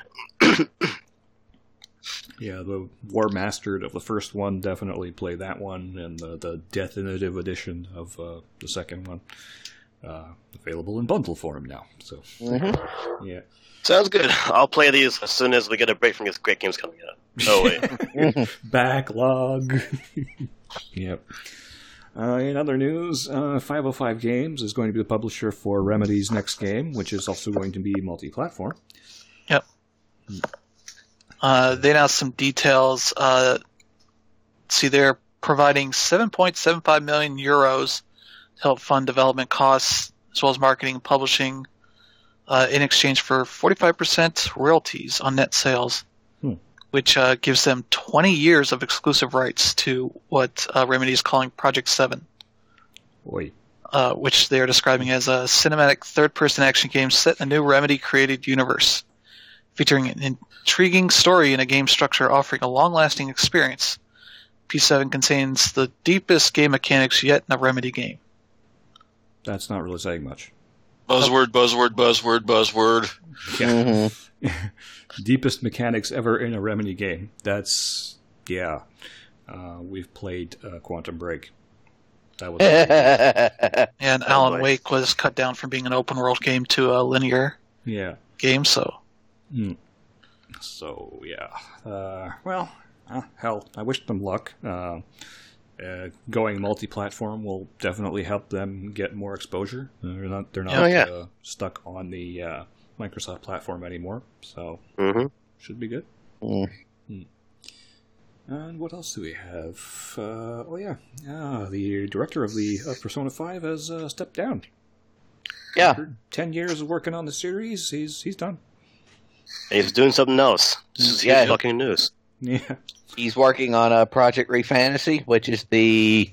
Speaker 1: Yeah, the War Mastered of the first one definitely play that one, and the Definitive Edition of the second one available in bundle form now. So yeah.
Speaker 4: Sounds good. I'll play these as soon as we get a break from these great games coming out. Oh wait.
Speaker 1: Backlog. Yep. In other news, 505 Games is going to be the publisher for Remedy's next game, which is also going to be multi-platform.
Speaker 5: Yep. They announced some details. They're providing 7.75 million euros to help fund development costs as well as marketing and publishing in exchange for 45% royalties on net sales, which gives them 20 years of exclusive rights to what Remedy is calling Project 7.
Speaker 1: Oi.
Speaker 5: Which they are describing as a cinematic third-person action game set in a new Remedy-created universe, featuring an intriguing story and a game structure offering a long-lasting experience. P7 contains the deepest game mechanics yet in a Remedy game.
Speaker 1: That's not really saying much.
Speaker 2: Buzzword, buzzword, buzzword, buzzword.
Speaker 1: Yeah.
Speaker 3: Mhm.
Speaker 1: Deepest mechanics ever in a Remedy game. That's, yeah. We've played Quantum Break. That was
Speaker 5: And Alan Wake was cut down from being an open world game to a linear
Speaker 1: yeah.
Speaker 5: game, so.
Speaker 1: So, yeah. Well, hell, I wish them luck. Going multi-platform will definitely help them get more exposure. They're not stuck on the Microsoft platform anymore, so should be good. And what else do we have? The director of Persona 5 has stepped down.
Speaker 3: Yeah.
Speaker 1: After 10 years of working on the series, he's done.
Speaker 4: He's doing something else. This is huge fucking news.
Speaker 1: Yeah.
Speaker 3: He's working on Project Refantasy, which is the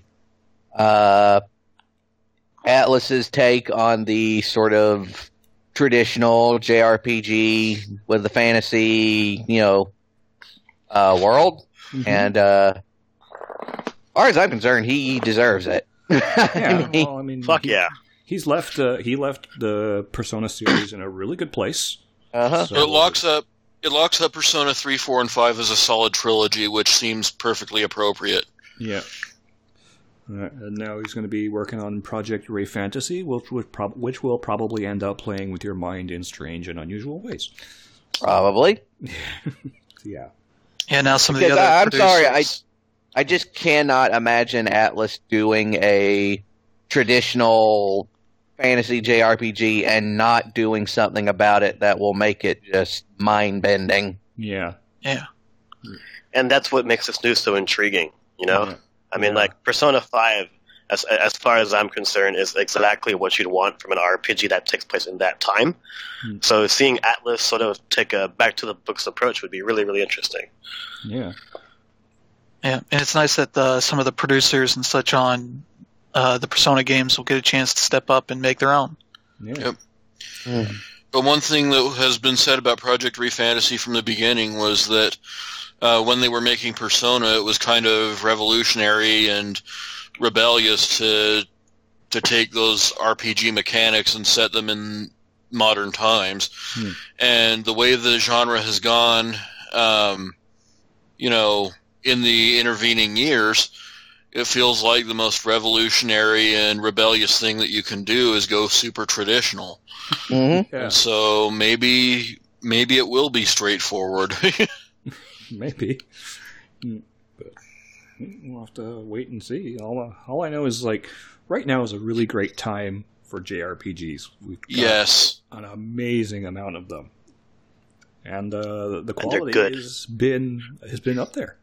Speaker 3: Atlus's take on the sort of traditional JRPG with the fantasy, world.
Speaker 1: Mm-hmm.
Speaker 3: And as far as I'm concerned, he deserves it.
Speaker 4: Fuck yeah.
Speaker 1: He left the Persona series in a really good place.
Speaker 3: Uh-huh.
Speaker 2: So, it locks up Persona 3, 4, and 5 as a solid trilogy, which seems perfectly appropriate.
Speaker 1: Yeah. And now he's going to be working on Project Refantasy, which will probably end up playing with your mind in strange and unusual ways.
Speaker 3: Probably.
Speaker 1: Yeah.
Speaker 5: Yeah, now some of
Speaker 3: Because
Speaker 5: the other
Speaker 3: I'm
Speaker 5: producers...
Speaker 3: sorry, I just cannot imagine Atlus doing a traditional fantasy JRPG and not doing something about it that will make it just mind-bending.
Speaker 1: Yeah.
Speaker 5: Yeah.
Speaker 4: And that's what makes this news so intriguing,
Speaker 1: Yeah.
Speaker 4: I mean, Persona 5, as far as I'm concerned, is exactly what you'd want from an RPG that takes place in that time. So seeing Atlus sort of take a back-to-the-books approach would be really, really interesting.
Speaker 1: Yeah.
Speaker 5: Yeah, and it's nice that some of the producers and such on the Persona games will get a chance to step up and make their own.
Speaker 1: Yeah.
Speaker 2: Yep. But one thing that has been said about Project Refantasy from the beginning was that when they were making Persona, it was kind of revolutionary and rebellious to take those RPG mechanics and set them in modern times. And the way the genre has gone, in the intervening years, it feels like the most revolutionary and rebellious thing that you can do is go super traditional.
Speaker 3: Mm-hmm.
Speaker 1: Yeah.
Speaker 2: So maybe it will be straightforward.
Speaker 1: Maybe. But we'll have to wait and see. All I know is, right now is a really great time for JRPGs. We've got an amazing amount of them. And the quality has been up there.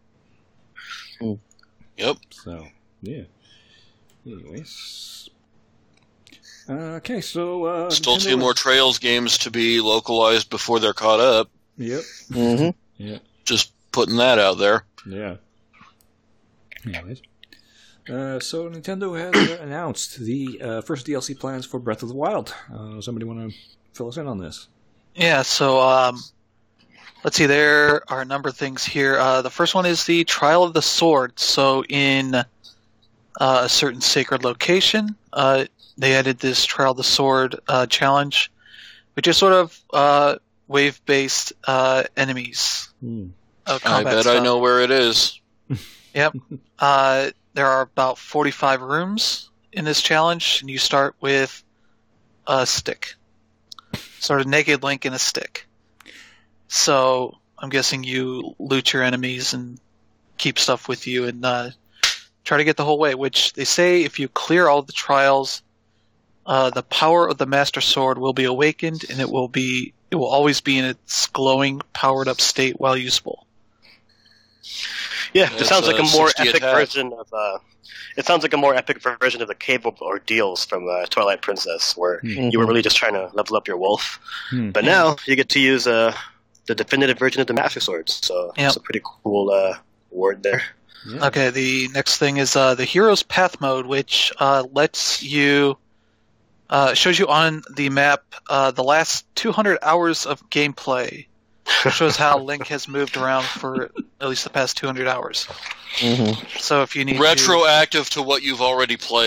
Speaker 2: Yep.
Speaker 1: So, yeah. Anyways. Okay, so...
Speaker 2: Still
Speaker 1: Nintendo
Speaker 2: 2 more Trails games to be localized before they're caught up.
Speaker 1: Yep.
Speaker 3: Mm-hmm.
Speaker 1: Yeah.
Speaker 2: Just putting that out there.
Speaker 1: Yeah. Anyways. So Nintendo has announced the first DLC plans for Breath of the Wild. Somebody want to fill us in on this?
Speaker 5: Yeah, so let's see, there are a number of things here. The first one is the Trial of the Sword. So in a certain sacred location, they added this Trial of the Sword challenge, which is sort of wave-based enemies.
Speaker 2: I bet stuff. I know where it is.
Speaker 5: Yep. There are about 45 rooms in this challenge, and you start with a stick. Sort of naked Link in a stick. So I'm guessing you loot your enemies and keep stuff with you and try to get the whole way, which they say if you clear all the trials, the power of the Master Sword will be awakened, and it will always be in its glowing, powered-up state while usable.
Speaker 4: Yeah, it sounds like a more epic version of. It sounds like a more epic version of the cave ordeals from Twilight Princess, where you were really just trying to level up your wolf. But now you get to use the definitive version of the Master Sword, so it's a pretty cool word there.
Speaker 1: Yeah.
Speaker 5: Okay, the next thing is the Hero's Path mode, which lets you shows you on the map the last 200 hours of gameplay. It shows how Link has moved around for at least the past 200 hours.
Speaker 3: Mm-hmm.
Speaker 5: So if you need
Speaker 2: retroactive to what you've already played.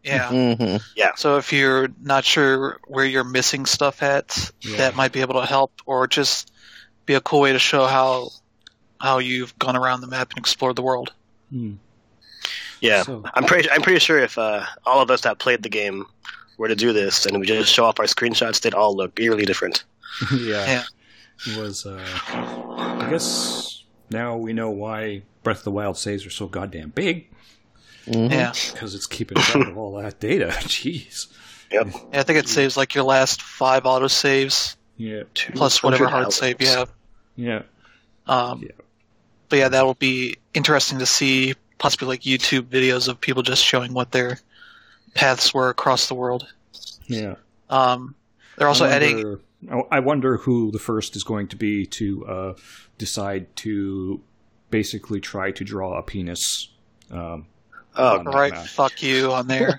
Speaker 5: Yeah.
Speaker 3: Mm-hmm.
Speaker 5: So if you're not sure where you're missing stuff at, that might be able to help, or just be a cool way to show how you've gone around the map and explored the world.
Speaker 4: Yeah,
Speaker 1: So-
Speaker 4: I'm pretty sure if all of us that played the game were to do this and we just show off our screenshots, they'd all look eerily different.
Speaker 5: Yeah.
Speaker 1: It was, I guess now we know why Breath of the Wild saves are so goddamn big,
Speaker 3: Mm-hmm.
Speaker 5: Yeah.
Speaker 1: because it's keeping track of all that data. Jeez.
Speaker 4: Yep.
Speaker 5: Yeah, I think it saves like your last 5 autosaves,
Speaker 1: Yeah.
Speaker 5: plus whatever
Speaker 4: 200
Speaker 5: hard save you have.
Speaker 1: Yeah.
Speaker 5: But yeah, that will be interesting to see, possibly like YouTube videos of people just showing what their paths were across the world.
Speaker 1: Yeah.
Speaker 5: They're also adding...
Speaker 1: I wonder who the first is going to be to decide to basically try to draw a penis.
Speaker 4: Oh,
Speaker 1: on that
Speaker 5: Right,
Speaker 1: map.
Speaker 5: fuck you on there.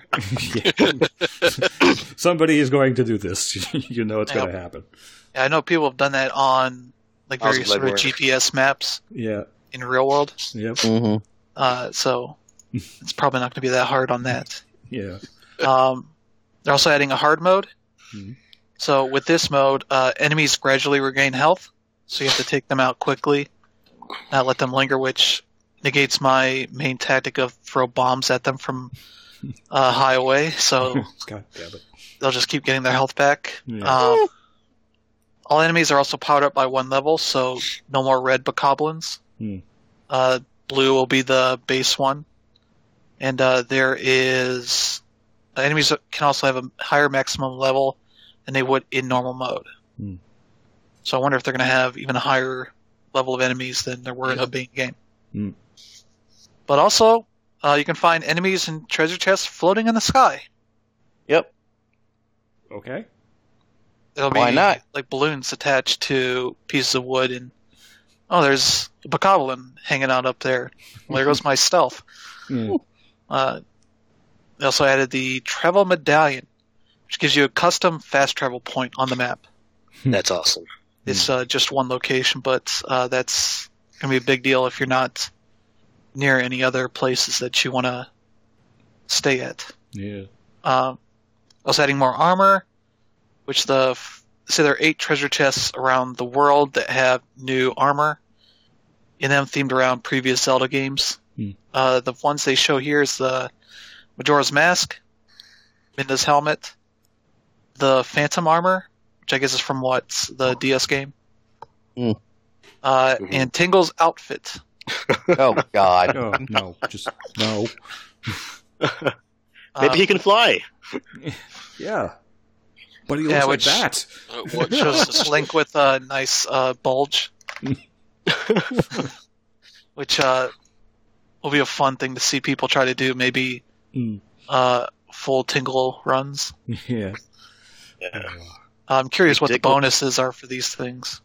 Speaker 1: Somebody is going to do this. You know it's going
Speaker 5: Yep.
Speaker 1: to happen.
Speaker 5: Yeah, I know people have done that on like
Speaker 4: Awesome
Speaker 5: various sort of
Speaker 4: legwork.
Speaker 5: GPS maps
Speaker 1: Yeah.
Speaker 5: in real world.
Speaker 1: Yep.
Speaker 3: Mm-hmm.
Speaker 5: So it's probably not going to be that hard on that.
Speaker 1: Yeah.
Speaker 5: They're also adding a hard mode.
Speaker 1: Mhm.
Speaker 5: So with this mode, enemies gradually regain health, so you have to take them out quickly, not let them linger, which negates my main tactic of throw bombs at them from high away, so
Speaker 1: God damn it.
Speaker 5: they'll just keep getting their health back.
Speaker 1: Yeah.
Speaker 5: All enemies are also powered up by 1 level, so no more red bokoblins.
Speaker 1: Hmm.
Speaker 5: Blue will be the base one. And there is... enemies can also have a higher maximum level than they would in normal mode.
Speaker 1: Hmm.
Speaker 5: So I wonder if they're going to have even a higher level of enemies than there were in the main game.
Speaker 1: Hmm.
Speaker 5: But also, you can find enemies and treasure chests floating in the sky.
Speaker 3: Yep.
Speaker 1: Okay.
Speaker 5: It'll be
Speaker 3: Why not?
Speaker 5: like balloons attached to pieces of wood, and there's a bokoblin hanging out up there. Well, there goes my stealth.
Speaker 1: Yeah.
Speaker 5: They also added the travel medallion, which gives you a custom fast travel point on the map.
Speaker 4: that's awesome.
Speaker 5: It's just one location, but that's going to be a big deal if you're not near any other places that you want to stay at.
Speaker 1: Yeah.
Speaker 5: Also adding more armor, which say there are 8 treasure chests around the world that have new armor in them themed around previous Zelda games.
Speaker 1: Hmm.
Speaker 5: The ones they show here is the Majora's Mask, Minda's Helmet, the Phantom Armor, which I guess is from the DS game,
Speaker 3: Hmm.
Speaker 5: and Tingle's outfit.
Speaker 3: Oh God.
Speaker 1: Oh, no. Just, no.
Speaker 4: Maybe he can fly.
Speaker 1: Yeah. But he
Speaker 5: Yeah,
Speaker 1: looks like
Speaker 5: which-
Speaker 1: that.
Speaker 2: What
Speaker 5: Shows Link with a nice bulge, which will be a fun thing to see people try to do. Maybe
Speaker 1: Mm.
Speaker 5: full Tingle runs.
Speaker 1: Yeah.
Speaker 4: Yeah.
Speaker 5: I'm curious what the
Speaker 4: Ridiculous.
Speaker 5: bonuses are for these things.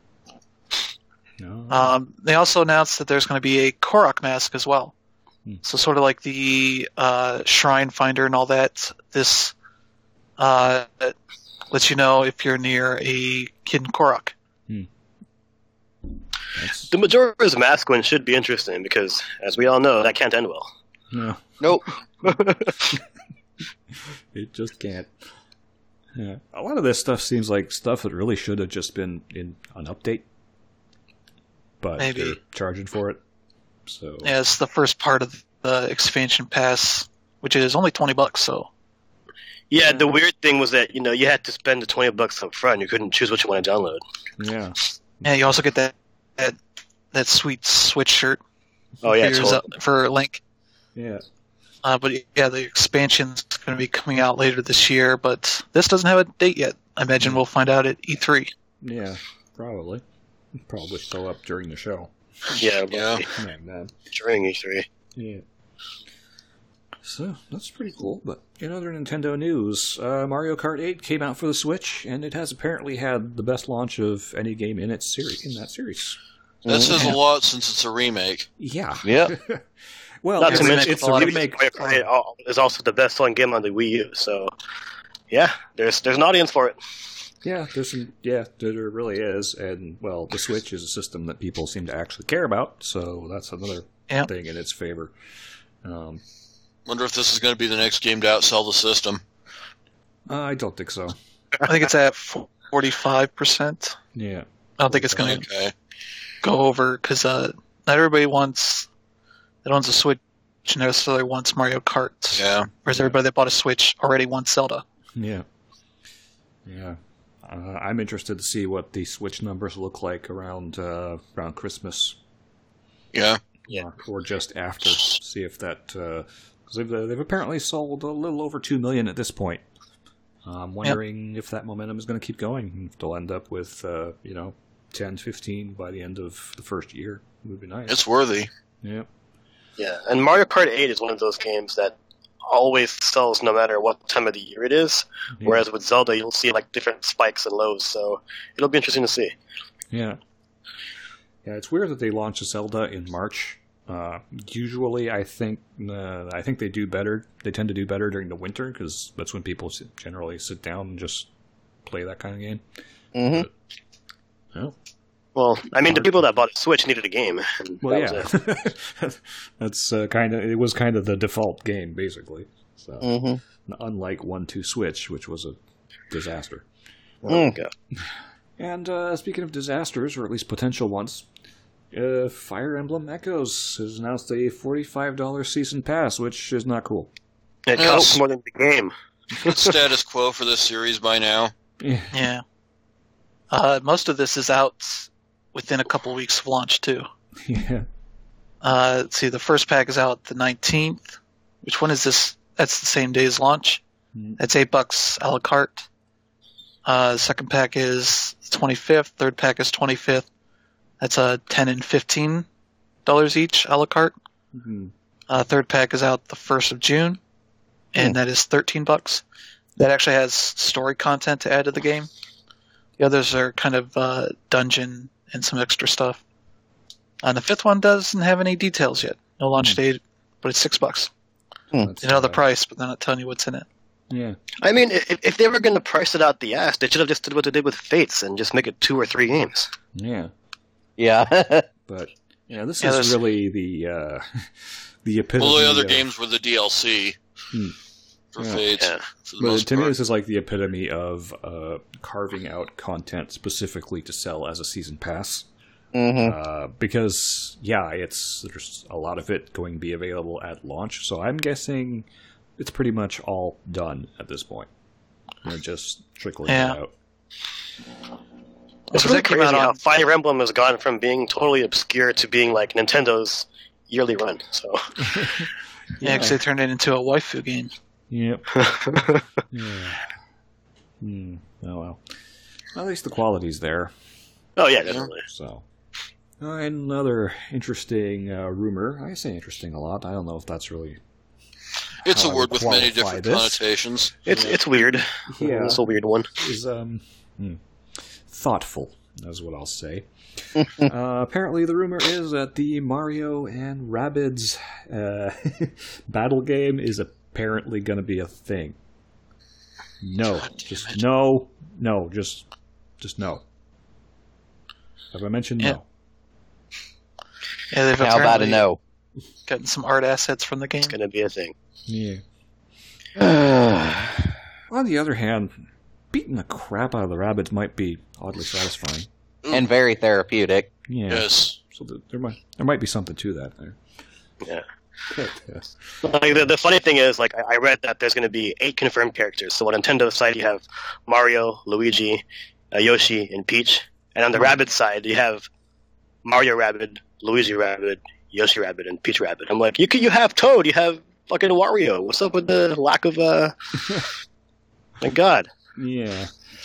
Speaker 1: No.
Speaker 5: They also announced that there's going to be a Korok mask as well.
Speaker 1: Hmm.
Speaker 5: So sort of like the Shrine Finder and all that. This lets you know if you're near a Kid Korok.
Speaker 1: That's,
Speaker 4: The Majora's Mask one should be interesting because, as we all know, that can't end well.
Speaker 1: no.
Speaker 3: Nope.
Speaker 1: It just can't. Yeah. A lot of this stuff seems like stuff that really should have just been in an update. But
Speaker 5: Maybe.
Speaker 1: they're charging for it. So
Speaker 5: Yeah, it's the first part of the expansion pass, which is only $20. So
Speaker 4: Yeah, the weird thing was that you had to spend the $20 up front. You couldn't choose what you want to download.
Speaker 1: yeah.
Speaker 5: yeah, you also get that sweet Switch shirt
Speaker 4: Oh yeah,
Speaker 5: for Link.
Speaker 1: Yeah.
Speaker 5: But yeah, the expansion's going to be coming out later this year, but this doesn't have a date yet. I imagine we'll find out at E3.
Speaker 1: Yeah. Probably. Probably show up during the show.
Speaker 4: yeah,
Speaker 2: Yeah.
Speaker 1: Yeah, man.
Speaker 4: during E3.
Speaker 1: Yeah. So, that's pretty cool. But in other Nintendo news, Mario Kart 8 came out for the Switch, and it has apparently had the best launch of any game in that series.
Speaker 2: That says a lot since it's a remake.
Speaker 1: Yeah.
Speaker 3: Yep.
Speaker 1: Well,
Speaker 4: Not to
Speaker 1: it's,
Speaker 4: mention,
Speaker 1: it's a remake.
Speaker 4: Mario Kart 8 is also the best-selling game on the Wii U. So, yeah, there's an audience for it.
Speaker 1: Yeah, there really is. And, well, the Switch is a system that people seem to actually care about, so that's another
Speaker 5: Yeah.
Speaker 1: thing in its favor.
Speaker 2: Wonder if this is going to be the next game to outsell the system.
Speaker 1: I don't think so.
Speaker 5: I think it's at 45%.
Speaker 1: Yeah.
Speaker 5: I don't think it's going to
Speaker 2: Okay.
Speaker 5: go over because not everybody that owns a Switch necessarily wants Mario Kart.
Speaker 2: Yeah.
Speaker 5: Whereas everybody that bought a Switch already wants Zelda.
Speaker 1: Yeah. Yeah. I'm interested to see what the Switch numbers look like around Christmas.
Speaker 2: Yeah.
Speaker 1: Yeah. Or just after. See if that... 'cause they've apparently sold a little over 2 million at this point. I'm wondering if that momentum is going to keep going. If they'll end up with, 10, 15 by the end of the first year. It would be nice.
Speaker 2: It's worthy.
Speaker 1: Yeah.
Speaker 4: Yeah, and Mario Kart 8 is one of those games that always sells no matter what time of the year it is.
Speaker 1: Yeah.
Speaker 4: Whereas with Zelda, you'll see like different spikes and lows, so it'll be interesting to see.
Speaker 1: Yeah. Yeah, it's weird that they launched Zelda in March. Usually, I think they do better. They tend to do better during the winter because that's when people generally sit down and just play that kind of game.
Speaker 3: Mm-hmm.
Speaker 1: Well,
Speaker 4: Well, I mean, the people that bought a Switch needed a game. And
Speaker 1: well,
Speaker 4: that was it.
Speaker 1: yeah, that's it was kind of the default game basically. So,
Speaker 3: Mm-hmm.
Speaker 1: unlike 1-2 Switch, which was a disaster.
Speaker 4: Oh, God.
Speaker 1: And speaking of disasters, or at least potential ones, Fire Emblem Echoes has announced a $45 season pass, which is not cool.
Speaker 4: It costs more than the game.
Speaker 2: Status quo for this series by now.
Speaker 5: Yeah. Most of this is out within a couple weeks of launch, too.
Speaker 1: Yeah.
Speaker 5: Let's see, the first pack is out the 19th. Which one is this? That's the same day as launch. That's $8 a la carte. Second pack is 25th. Third pack is 25th. That's $10 and $15 each a la carte.
Speaker 1: Mm-hmm.
Speaker 5: Third pack is out the 1st of June, and that is $13. That actually has story content to add to the game. The others are kind of dungeon and some extra stuff. And the fifth one doesn't have any details yet. No launch date, but it's $6.
Speaker 1: That's,
Speaker 5: You know the price, but they're not telling you what's in it.
Speaker 1: Yeah.
Speaker 4: I mean, if they were going to price it out the ass, they should have just did what they did with Fates and just make it 2 or 3 games.
Speaker 1: Yeah.
Speaker 3: Yeah.
Speaker 1: But this
Speaker 5: Yeah,
Speaker 1: is
Speaker 5: there's-
Speaker 1: really the epitome.
Speaker 2: Well, the other
Speaker 1: of-
Speaker 2: games were the DLC for
Speaker 1: Yeah.
Speaker 2: Fates.
Speaker 4: Yeah.
Speaker 2: For the
Speaker 1: But
Speaker 2: most
Speaker 1: to me,
Speaker 2: part.
Speaker 1: this is like the epitome of carving out content specifically to sell as a season pass.
Speaker 3: Mm-hmm.
Speaker 1: Because there's a lot of it going to be available at launch. So I'm guessing it's pretty much all done at this point. They're just trickling
Speaker 5: Yeah.
Speaker 1: it out.
Speaker 4: It's
Speaker 5: Because
Speaker 4: really
Speaker 5: that came
Speaker 4: crazy
Speaker 5: out
Speaker 4: how
Speaker 5: on-
Speaker 4: Fire Emblem has gone from being totally obscure to being like Nintendo's yearly run. So
Speaker 5: Yeah, because they turned it into a waifu game.
Speaker 1: Yep. Yeah. Oh well. At least the quality's there.
Speaker 4: oh yeah, definitely.
Speaker 1: So, another interesting rumor. I say interesting a lot. I don't know if that's really.
Speaker 2: It's
Speaker 1: how
Speaker 2: a
Speaker 1: I
Speaker 2: word
Speaker 1: would
Speaker 2: with many
Speaker 1: qualify
Speaker 2: different
Speaker 1: this.
Speaker 2: connotations.
Speaker 4: It's weird.
Speaker 1: Yeah.
Speaker 4: It's a weird one.
Speaker 1: Is thoughtful. That's what I'll say. Apparently, the rumor is that the Mario and Rabbids battle game is apparently going to be a thing. No, just no, just no. Have I mentioned no?
Speaker 5: Yeah, they've
Speaker 3: How about a
Speaker 5: apparently
Speaker 3: no?
Speaker 5: gotten some art assets from the game.
Speaker 4: It's going to be a thing.
Speaker 1: Yeah. On the other hand, beating the crap out of the Rabbids might be oddly satisfying.
Speaker 3: And very therapeutic.
Speaker 1: Yeah.
Speaker 2: Yes.
Speaker 1: So there might be something to that there.
Speaker 4: Yeah.
Speaker 1: But,
Speaker 4: Like the funny thing is, like I read that there's going to be 8 confirmed characters. So on Nintendo's side, you have Mario, Luigi, Yoshi, and Peach, and on the Rabbit side, you have Mario Rabbit, Luigi Rabbit, Yoshi Rabbit, and Peach Rabbit. I'm like, you have Toad, you have fucking Wario. What's up with the lack of my God.
Speaker 1: yeah.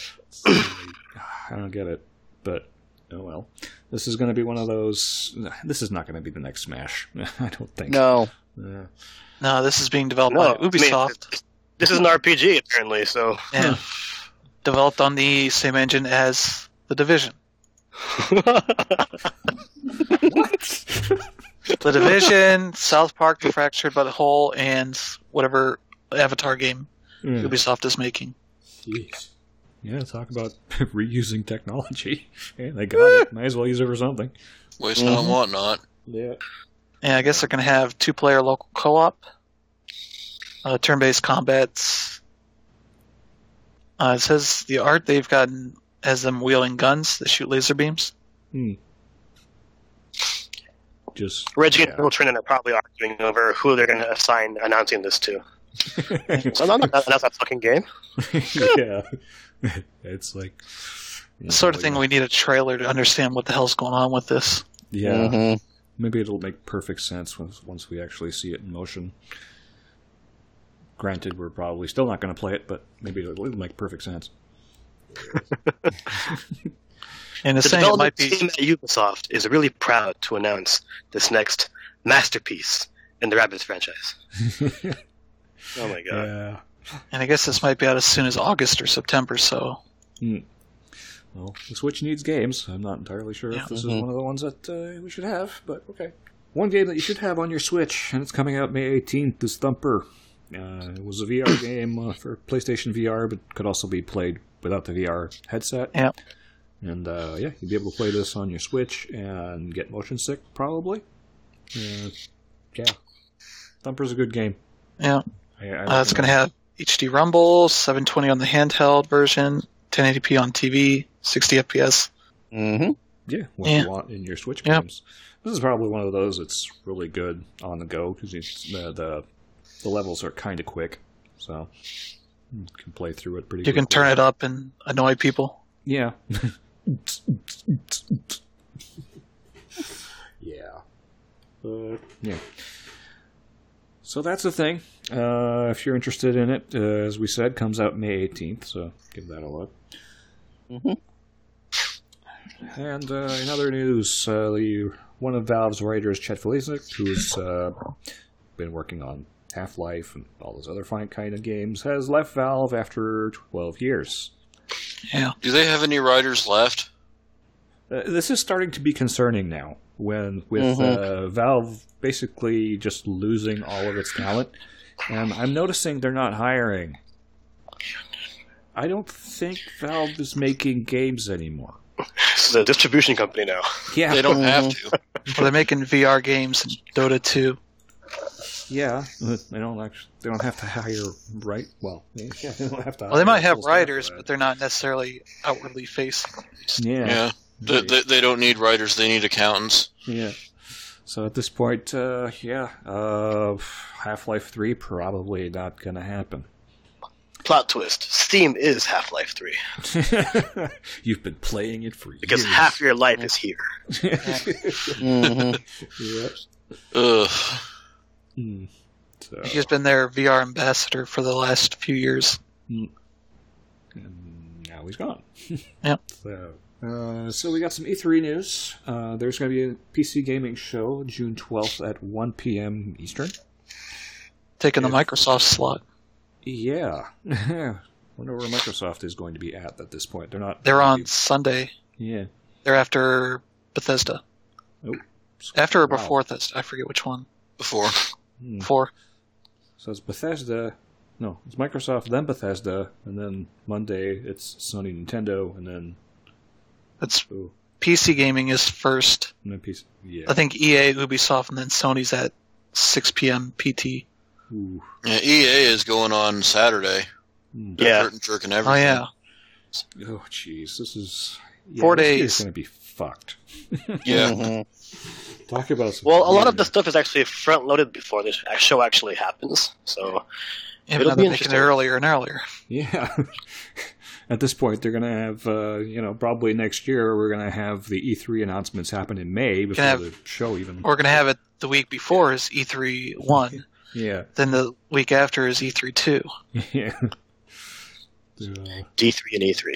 Speaker 1: I don't get it, but oh well. This is going to be one of those. This is not going to be the next Smash. I don't think.
Speaker 3: No.
Speaker 1: Yeah.
Speaker 5: No, this is being developed
Speaker 4: No,
Speaker 5: by Ubisoft.
Speaker 4: This is an RPG apparently. So
Speaker 5: and developed on the same engine as The Division. The Division, South Park, The Fractured But Whole, and whatever Avatar game
Speaker 1: Yeah.
Speaker 5: Ubisoft is making.
Speaker 1: Jeez. Yeah, talk about reusing technology. Yeah, they got it. Might as well use it for something.
Speaker 2: Waste not, want not.
Speaker 1: Yeah.
Speaker 5: And I guess they're going to have 2-player local co-op. turn-based combats. It says the art they've gotten has them wielding guns that shoot laser beams.
Speaker 1: Just
Speaker 4: Reggie and Bill Trinan are probably arguing over who they're going to assign announcing this to. So I'm not announce that fucking game.
Speaker 1: Yeah, it's like
Speaker 5: The sort of thing we need a trailer to understand what the hell's going on with this.
Speaker 1: Yeah,
Speaker 3: Mhm.
Speaker 1: maybe it'll make perfect sense once we actually see it in motion. Granted, we're probably still not going to play it, but maybe it'll make perfect sense.
Speaker 5: And it's
Speaker 4: The
Speaker 5: saying it might
Speaker 4: development
Speaker 5: be.
Speaker 4: team at Ubisoft is really proud to announce this next masterpiece in the Rabbids franchise. Oh my god.
Speaker 1: Yeah.
Speaker 5: And I guess this might be out as soon as August or September, so.
Speaker 1: Well, the Switch needs games. I'm not entirely sure if this is one of the ones that we should have, but okay. One game that you should have on your Switch, and it's coming out May 18th, is Thumper. It was a VR game for PlayStation VR, but could also be played without the VR headset.
Speaker 5: Yeah.
Speaker 1: And yeah, you'd be able to play this on your Switch and get motion sick, probably. Yeah. Thumper's a good game.
Speaker 5: Yeah.
Speaker 1: I
Speaker 5: It's going to have HD Rumble, 720 on the handheld version, 1080p on TV, 60 FPS.
Speaker 3: Mm-hmm.
Speaker 1: Yeah, what you want in your Switch games. This is probably one of those that's really good on the go because the levels are kind of quick, so you can play through it pretty.
Speaker 5: You can turn it up and annoy people.
Speaker 1: Yeah. Yeah. Yeah. So that's the thing. If you're interested in it, as we said, comes out May 18th, so give that a look.
Speaker 3: Mm-hmm.
Speaker 1: And in other news, one of Valve's writers, Chet Felicek, who's been working on Half-Life and all those other fine kind of games, has left Valve after 12 years.
Speaker 5: Yeah.
Speaker 2: Do they have any writers left?
Speaker 1: This is starting to be concerning now, with Valve basically just losing all of its talent, and I'm noticing they're not hiring. I don't think Valve is making games anymore.
Speaker 4: This is a distribution company now.
Speaker 1: Yeah,
Speaker 2: They don't have to.
Speaker 5: Well, they're making VR games and Dota 2.
Speaker 1: Yeah, they don't have to hire right. Well, yeah, they don't have to.
Speaker 5: Well, they might have
Speaker 1: full staff
Speaker 5: writers,
Speaker 1: for
Speaker 5: but
Speaker 1: that.
Speaker 5: they're not necessarily outwardly facing.
Speaker 1: Yeah,
Speaker 2: Yeah. They don't need writers, they need accountants.
Speaker 1: yeah. So at this point, Half-Life 3 probably not going to happen.
Speaker 4: Plot twist: Steam is Half-Life 3
Speaker 1: You've been playing it for
Speaker 4: because
Speaker 1: years.
Speaker 4: half your life is here.
Speaker 3: Mm-hmm.
Speaker 1: Yep.
Speaker 2: Ugh.
Speaker 1: So,
Speaker 5: He's been their VR ambassador for the last few years.
Speaker 1: and now he's gone.
Speaker 5: Yep.
Speaker 1: So we got some E3 news. There's going to be a PC gaming show June 12th at 1 p.m. Eastern.
Speaker 5: Taking the Microsoft slot.
Speaker 1: Yeah. Wonder where Microsoft is going to be at this point.
Speaker 5: They're on Sunday.
Speaker 1: Yeah.
Speaker 5: They're after Bethesda.
Speaker 1: Oh.
Speaker 5: After or
Speaker 1: Wow.
Speaker 5: before Bethesda? I forget which one.
Speaker 2: Before.
Speaker 5: Before.
Speaker 1: So it's Bethesda. No, it's Microsoft, then Bethesda, and then Monday it's Sony, Nintendo, and then
Speaker 5: It's
Speaker 1: oh,
Speaker 5: PC gaming is first.
Speaker 1: and then PC. Yeah.
Speaker 5: I think EA, Ubisoft, and then Sony's at 6 p.m. PT.
Speaker 1: Ooh.
Speaker 2: Yeah, EA is going on Saturday. They're
Speaker 4: Yeah.
Speaker 2: curtain jerking
Speaker 5: Oh,
Speaker 2: everything.
Speaker 5: yeah.
Speaker 1: Oh, jeez. This is
Speaker 5: 4
Speaker 1: this
Speaker 5: days.
Speaker 1: year's going to be fucked.
Speaker 2: Yeah.
Speaker 3: Mm-hmm.
Speaker 1: Talk about some
Speaker 4: Well, a lot of
Speaker 1: weird-
Speaker 4: the stuff is actually front loaded before the show actually happens. So
Speaker 5: Yeah,
Speaker 4: It'll
Speaker 5: but
Speaker 4: be
Speaker 5: they're making it
Speaker 4: interesting.
Speaker 5: earlier and earlier.
Speaker 1: Yeah. At this point, they're going to have, probably next year, we're going to have the E3 announcements happen in May before
Speaker 5: have-
Speaker 1: the show even.
Speaker 5: We're going to have it the week before is E3 1.
Speaker 1: Yeah.
Speaker 5: Then the week after is E3 2.
Speaker 1: Yeah.
Speaker 4: D3 and E3.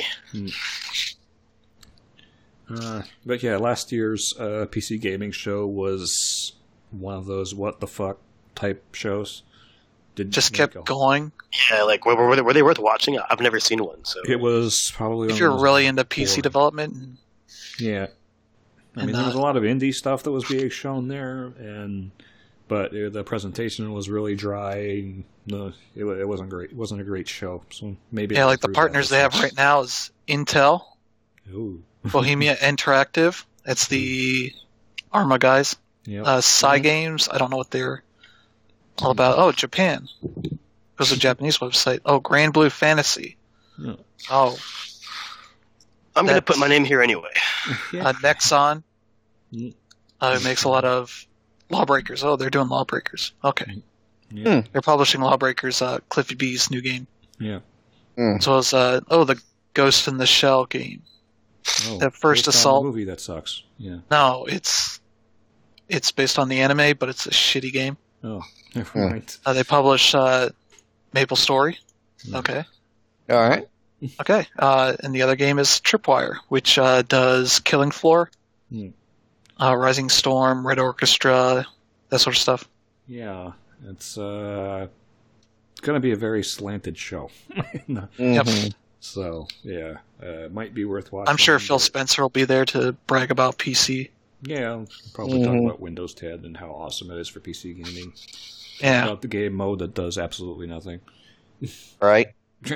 Speaker 1: But yeah, last year's PC gaming show was one of those what the fuck type shows.
Speaker 5: Just kept going.
Speaker 4: Yeah, like were they worth watching? I've never seen one. So
Speaker 1: It was probably
Speaker 5: If
Speaker 1: one
Speaker 5: you're
Speaker 1: of those
Speaker 5: really into PC
Speaker 1: boring-
Speaker 5: development,
Speaker 1: Yeah. I
Speaker 5: And,
Speaker 1: mean, there was a lot of indie stuff that was being shown there, but the presentation was really dry. No, it wasn't great. It wasn't a great show. So maybe
Speaker 5: yeah,
Speaker 1: I'll
Speaker 5: like the
Speaker 1: through
Speaker 5: partners
Speaker 1: that
Speaker 5: they have
Speaker 1: this
Speaker 5: right now is Intel,
Speaker 1: year. Ooh.
Speaker 5: Bohemia Interactive. That's the Arma guys.
Speaker 1: Yep.
Speaker 5: Cygames. I don't know what they're all about. Oh, Japan. was a Japanese website. Oh, Grand Blue Fantasy.
Speaker 1: Yeah.
Speaker 5: Oh,
Speaker 4: I'm going to put my name here anyway.
Speaker 5: Nexon.
Speaker 1: Mm.
Speaker 5: It makes a lot of Lawbreakers. Oh, they're doing Lawbreakers. Okay.
Speaker 1: Yeah.
Speaker 5: They're publishing Lawbreakers, Cliffy B's new game.
Speaker 1: Yeah.
Speaker 5: As well as, the Ghost in the Shell game.
Speaker 1: Oh,
Speaker 5: That First
Speaker 1: based on
Speaker 5: Assault.
Speaker 1: the movie that sucks. Yeah.
Speaker 5: No, it's based on the anime, but it's a shitty game.
Speaker 1: Oh, right.
Speaker 5: They publish Maple Story. Okay.
Speaker 3: All right.
Speaker 5: Okay. And the other game is Tripwire, which does Killing Floor,
Speaker 1: Hmm.
Speaker 5: Rising Storm, Red Orchestra, that sort of stuff.
Speaker 1: Yeah. It's going to be a very slanted show.
Speaker 3: Mhm.
Speaker 1: So, yeah. It might be worth watching.
Speaker 5: I'm sure Phil Spencer will be there to brag about PC.
Speaker 1: Yeah, we'll probably talk about Windows 10 and how awesome it is for PC gaming.
Speaker 5: Yeah.
Speaker 1: About the game mode that does absolutely nothing.
Speaker 3: Right.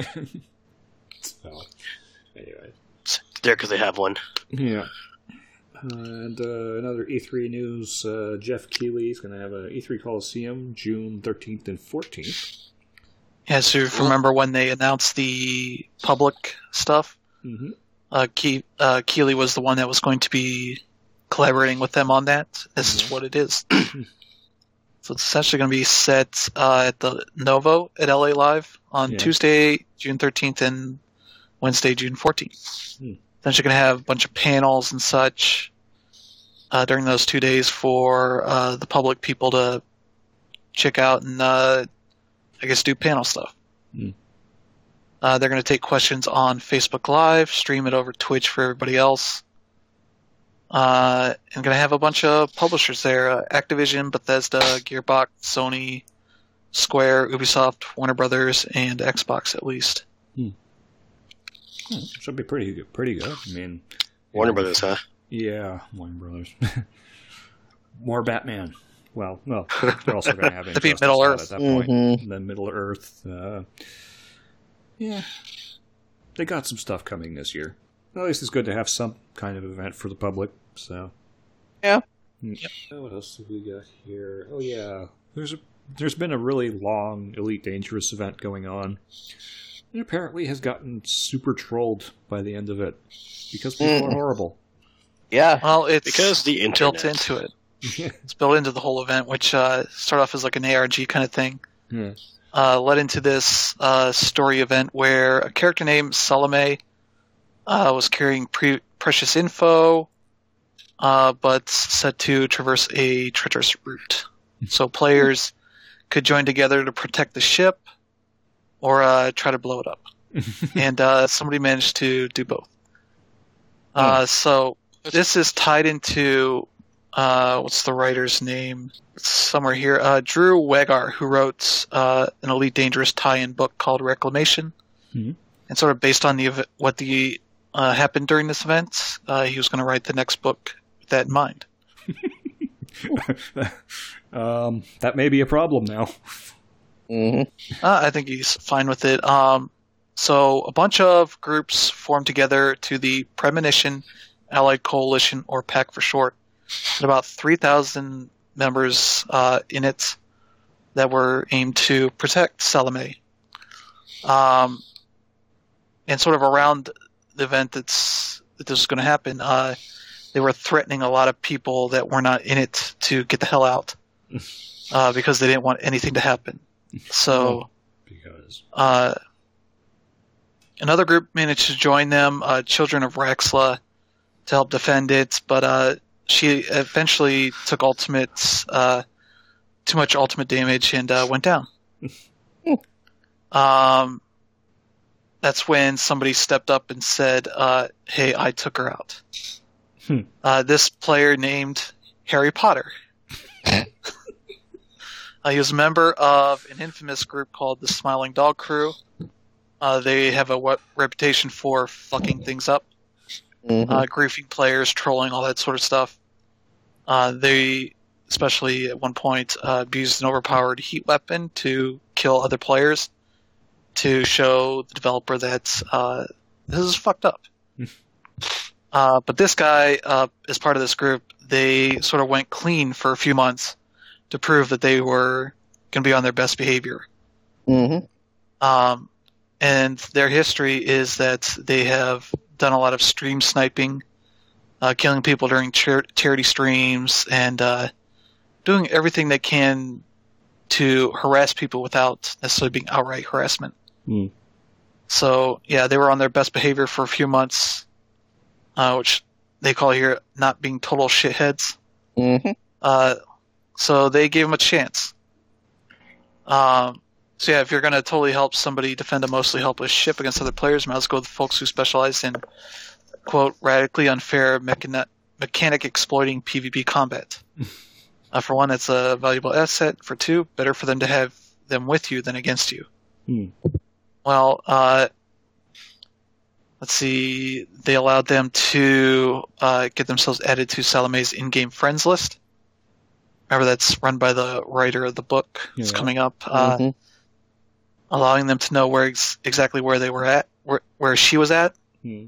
Speaker 1: So, anyway.
Speaker 4: There, because they have one.
Speaker 1: Yeah. And another E3 news, Jeff Keighley is going to have an E3 Coliseum June 13th and 14th.
Speaker 5: Yeah, so if you remember when they announced the public stuff,
Speaker 1: Mm-hmm.
Speaker 5: Keeley was the one that was going to be collaborating with them on that. This is what it is. So it's essentially going to be set at the Novo at LA Live on Tuesday, June 13th, and Wednesday, June 14th.
Speaker 1: Hmm.
Speaker 5: Then you're going to have a bunch of panels and such during those 2 days for the public people to check out and, I guess, do panel stuff.
Speaker 1: Hmm.
Speaker 5: They're going to take questions on Facebook Live, stream it over Twitch for everybody else. And going to have a bunch of publishers there, Activision, Bethesda, Gearbox, Sony, Square, Ubisoft, Warner Brothers, and Xbox at least.
Speaker 1: Should be pretty good. Pretty good. I mean,
Speaker 4: Warner Brothers, huh?
Speaker 1: Yeah, Warner Brothers. More Batman. Well, they're also going to have
Speaker 5: That'd be
Speaker 1: Injustice
Speaker 5: Middle
Speaker 1: out
Speaker 5: Earth.
Speaker 1: at that point.
Speaker 3: Mhm.
Speaker 1: And then Middle Earth. Yeah, they got some stuff coming this year. At least it's good to have some kind of event for the public. So,
Speaker 3: Yeah.
Speaker 1: What else have we got here? Oh yeah, there's been a really long Elite Dangerous event going on. It apparently has gotten super trolled by the end of it because people are horrible.
Speaker 3: Yeah.
Speaker 5: Well, it's
Speaker 4: Because the internet.
Speaker 5: built into it.
Speaker 1: Yeah.
Speaker 5: It's built into the whole event, which started off as like an ARG kind of thing.
Speaker 1: Yeah.
Speaker 5: Led into this story event where a character named Salome was carrying precious info, but set to traverse a treacherous route. So players could join together to protect the ship or try to blow it up. And somebody managed to do both. So this is tied into, what's the writer's name? It's somewhere here. Drew Wegar, who wrote an Elite Dangerous tie-in book called Reclamation.
Speaker 1: Mhm.
Speaker 5: And sort of based on what happened during this event, he was going to write the next book with that in mind.
Speaker 1: That may be a problem now.
Speaker 3: Mhm.
Speaker 5: I think he's fine with it. So a bunch of groups formed together to the Premonition Allied Coalition, or PAC for short. And about 3,000 members in it that were aimed to protect Salome. And sort of around the event that this was going to happen, they were threatening a lot of people that were not in it to get the hell out because they didn't want anything to happen. So
Speaker 1: Because
Speaker 5: another group managed to join them, Children of Raxla, to help defend it, but she eventually took too much ultimate damage and went down. That's when somebody stepped up and said, hey, I took her out. This player named Harry Potter. He was a member of an infamous group called the Smiling Dog Crew. They have a reputation for fucking things up. Griefing players, trolling, all that sort of stuff. They, especially at one point, abused an overpowered heat weapon to kill other players to show the developer that this is fucked up. But this guy, as part of this group, they sort of went clean for a few months to prove that they were going to be on their best behavior.
Speaker 3: Mm-hmm.
Speaker 5: And their history is that they have done a lot of stream sniping, killing people during charity streams, and doing everything they can to harass people without necessarily being outright harassment.
Speaker 1: Mm.
Speaker 5: So, yeah, they were on their best behavior for a few months, which they call here not being total shitheads.
Speaker 3: Mm-hmm.
Speaker 5: So they gave him a chance. So yeah, if you're going to totally help somebody defend a mostly helpless ship against other players, might as well go with folks who specialize in, quote, radically unfair mechanic exploiting PvP combat. For one, it's a valuable asset. For two, better for them to have them with you than against you. Well, let's see, they allowed them to get themselves added to Salame's in-game friends list. Remember, that's run by the writer of the book. It's coming up. Allowing them to know exactly where they were at, where she was at. They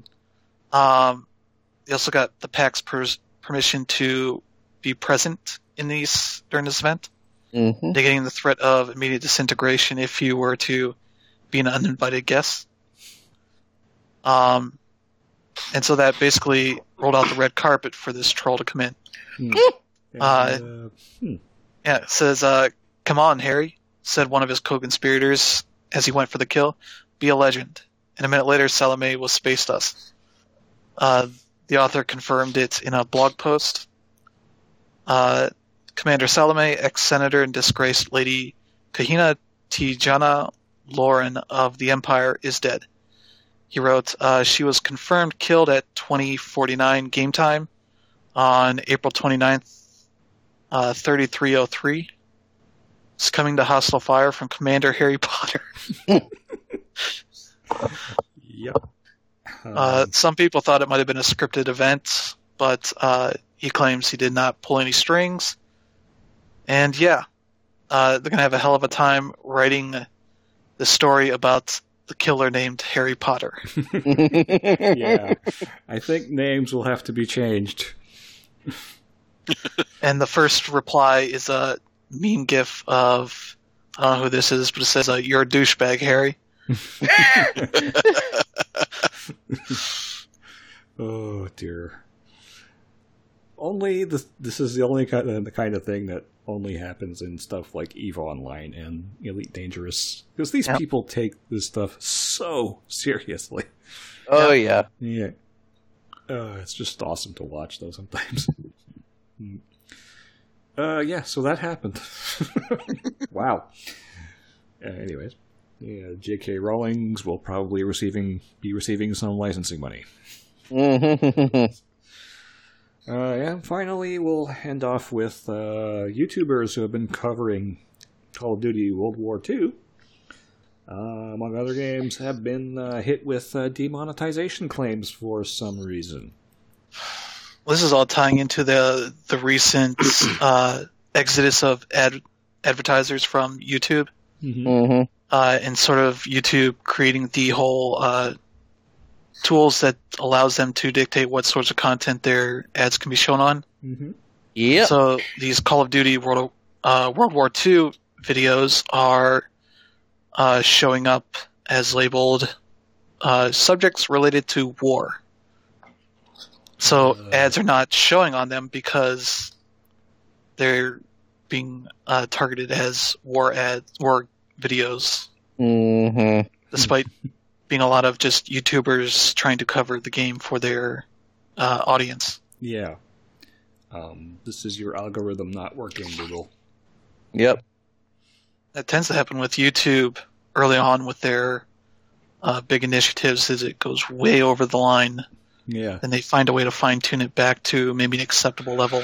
Speaker 5: also got the PAC's permission to be present during this event, negating the threat of immediate disintegration if you were to be an uninvited guest. And so that basically rolled out the red carpet for this troll to come in. Yeah, it says, "Come on, Harry," said one of his co-conspirators as he went for the kill. "Be a legend." And a minute later, Salame was Space Dust. The author confirmed it in a blog post. Commander Salame, ex-senator and disgraced Lady Kahina Tijana Lauren of the Empire, is dead. He wrote, she was confirmed killed at 2049 game time on April 29th, 3303. Succumbing to hostile fire from Commander Harry Potter.
Speaker 1: Yep.
Speaker 5: Some people thought it might have been a scripted event, but he claims he did not pull any strings. And yeah, they're going to have a hell of a time writing the story about the killer named Harry Potter.
Speaker 1: Yeah. I think names will have to be changed.
Speaker 5: And the first reply is a meme gif of, I don't know who this is, but it says, "You're a douchebag, Harry."
Speaker 1: Oh dear. Only this is the only the kind of thing that only happens in stuff like EVE Online and Elite Dangerous, because these people take this stuff so seriously.
Speaker 3: Oh yeah.
Speaker 1: Yeah. It's just awesome to watch though sometimes. Yeah, so that happened. Wow. Anyways, yeah, J.K. Rowling's will probably be receiving some licensing money. Yeah, finally, we'll end off with YouTubers who have been covering Call of Duty World War II. Among other games, have been hit with demonetization claims for some reason.
Speaker 5: This is all tying into the recent exodus of advertisers from YouTube, and sort of YouTube creating the whole tools that allows them to dictate what sorts of content their ads can be shown on.
Speaker 3: Yeah.
Speaker 5: So these Call of Duty World War II videos are showing up as labeled subjects related to war. So ads are not showing on them because they're being targeted as war videos, despite being a lot of just YouTubers trying to cover the game for their audience.
Speaker 1: Yeah. This is your algorithm not working, Google.
Speaker 3: Yep.
Speaker 5: That tends to happen with YouTube early on with their big initiatives, as it goes way over the line.
Speaker 1: Yeah.
Speaker 5: And they find a way to fine-tune it back to maybe an acceptable level.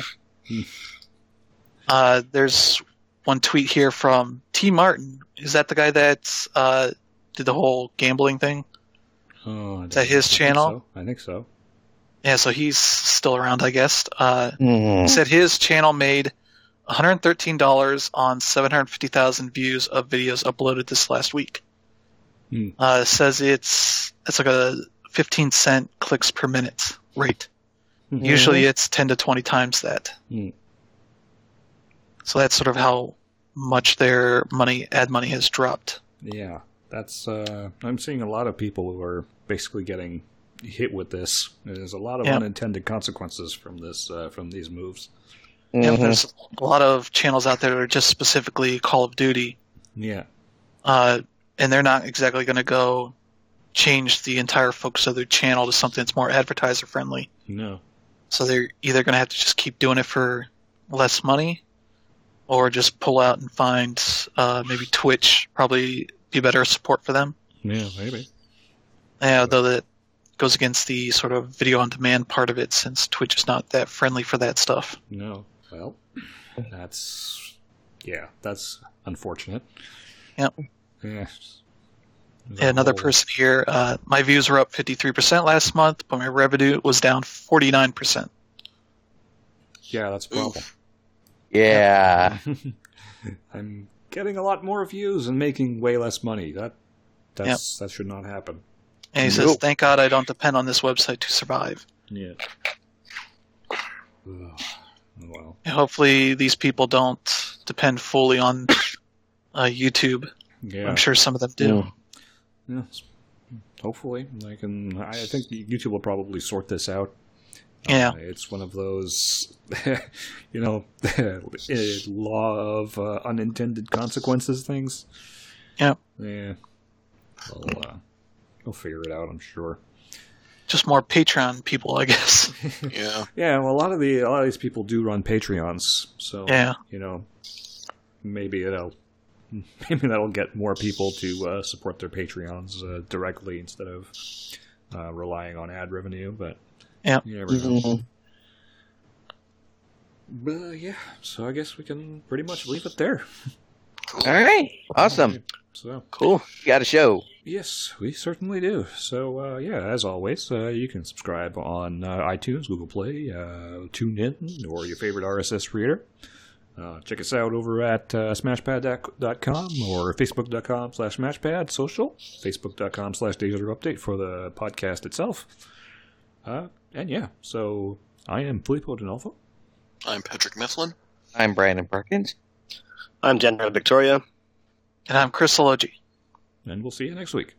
Speaker 5: There's one tweet here from T. Martin. Is that the guy that did the whole gambling thing?
Speaker 1: Oh,
Speaker 5: is that his channel?
Speaker 1: I think so.
Speaker 5: Yeah, so he's still around, I guess. He said his channel made $113 on 750,000 views of videos uploaded this last week. Says it's like a 15-cent clicks per minute rate. Usually it's 10 to 20 times that. So that's sort of how much their ad money has dropped.
Speaker 1: Yeah, that's. I'm seeing a lot of people who are basically getting hit with this. There's a lot of unintended consequences from this, from these moves.
Speaker 5: Yeah, there's a lot of channels out there that are just specifically Call of Duty.
Speaker 1: Yeah.
Speaker 5: And they're not exactly going to go change the entire focus of their channel to something that's more advertiser friendly.
Speaker 1: No.
Speaker 5: So they're either going to have to just keep doing it for less money, or just pull out and find maybe Twitch probably be better support for them.
Speaker 1: Yeah, maybe.
Speaker 5: Yeah, though that goes against the sort of video on demand part of it, since Twitch is not that friendly for that stuff.
Speaker 1: No. Well, that's unfortunate.
Speaker 5: Yep.
Speaker 1: Yeah.
Speaker 5: Yeah, another person here, my views were up 53% last month, but my revenue was down 49%.
Speaker 1: Yeah, that's a problem.
Speaker 3: Yeah.
Speaker 1: I'm getting a lot more views and making way less money. That should not happen.
Speaker 5: And he says, thank God I don't depend on this website to survive.
Speaker 1: Yeah. Well.
Speaker 5: And hopefully these people don't depend fully on YouTube.
Speaker 1: Yeah.
Speaker 5: I'm sure some of them do.
Speaker 1: Yes. Hopefully. I think YouTube will probably sort this out.
Speaker 5: Yeah.
Speaker 1: It's one of those, law of unintended consequences things.
Speaker 5: Yeah.
Speaker 1: Yeah. We'll figure it out, I'm sure.
Speaker 5: Just more Patreon people, I guess.
Speaker 2: Yeah.
Speaker 1: Yeah, well, a lot of these people do run Patreons, so
Speaker 5: yeah.
Speaker 1: Maybe that'll get more people to support their Patreons directly instead of relying on ad revenue, but
Speaker 5: yeah.
Speaker 1: You never know. But yeah, so I guess we can pretty much leave it there.
Speaker 2: Cool.
Speaker 3: All right. Awesome.
Speaker 1: So
Speaker 3: Cool. You got a show.
Speaker 1: yes, we certainly do. So as always, you can subscribe on iTunes, Google Play, TuneIn, or your favorite RSS reader. Check us out over at smashpad.com or facebook.com/smashpad social, facebook.com/DayZeroUpdate for the podcast itself. And yeah, so I am Filippo D'Onofrio.
Speaker 2: I'm Patrick Mifflin.
Speaker 3: I'm Brandon Perkins.
Speaker 4: I'm Jenna Victoria.
Speaker 5: And I'm Chris Elogi.
Speaker 1: And we'll see you next week.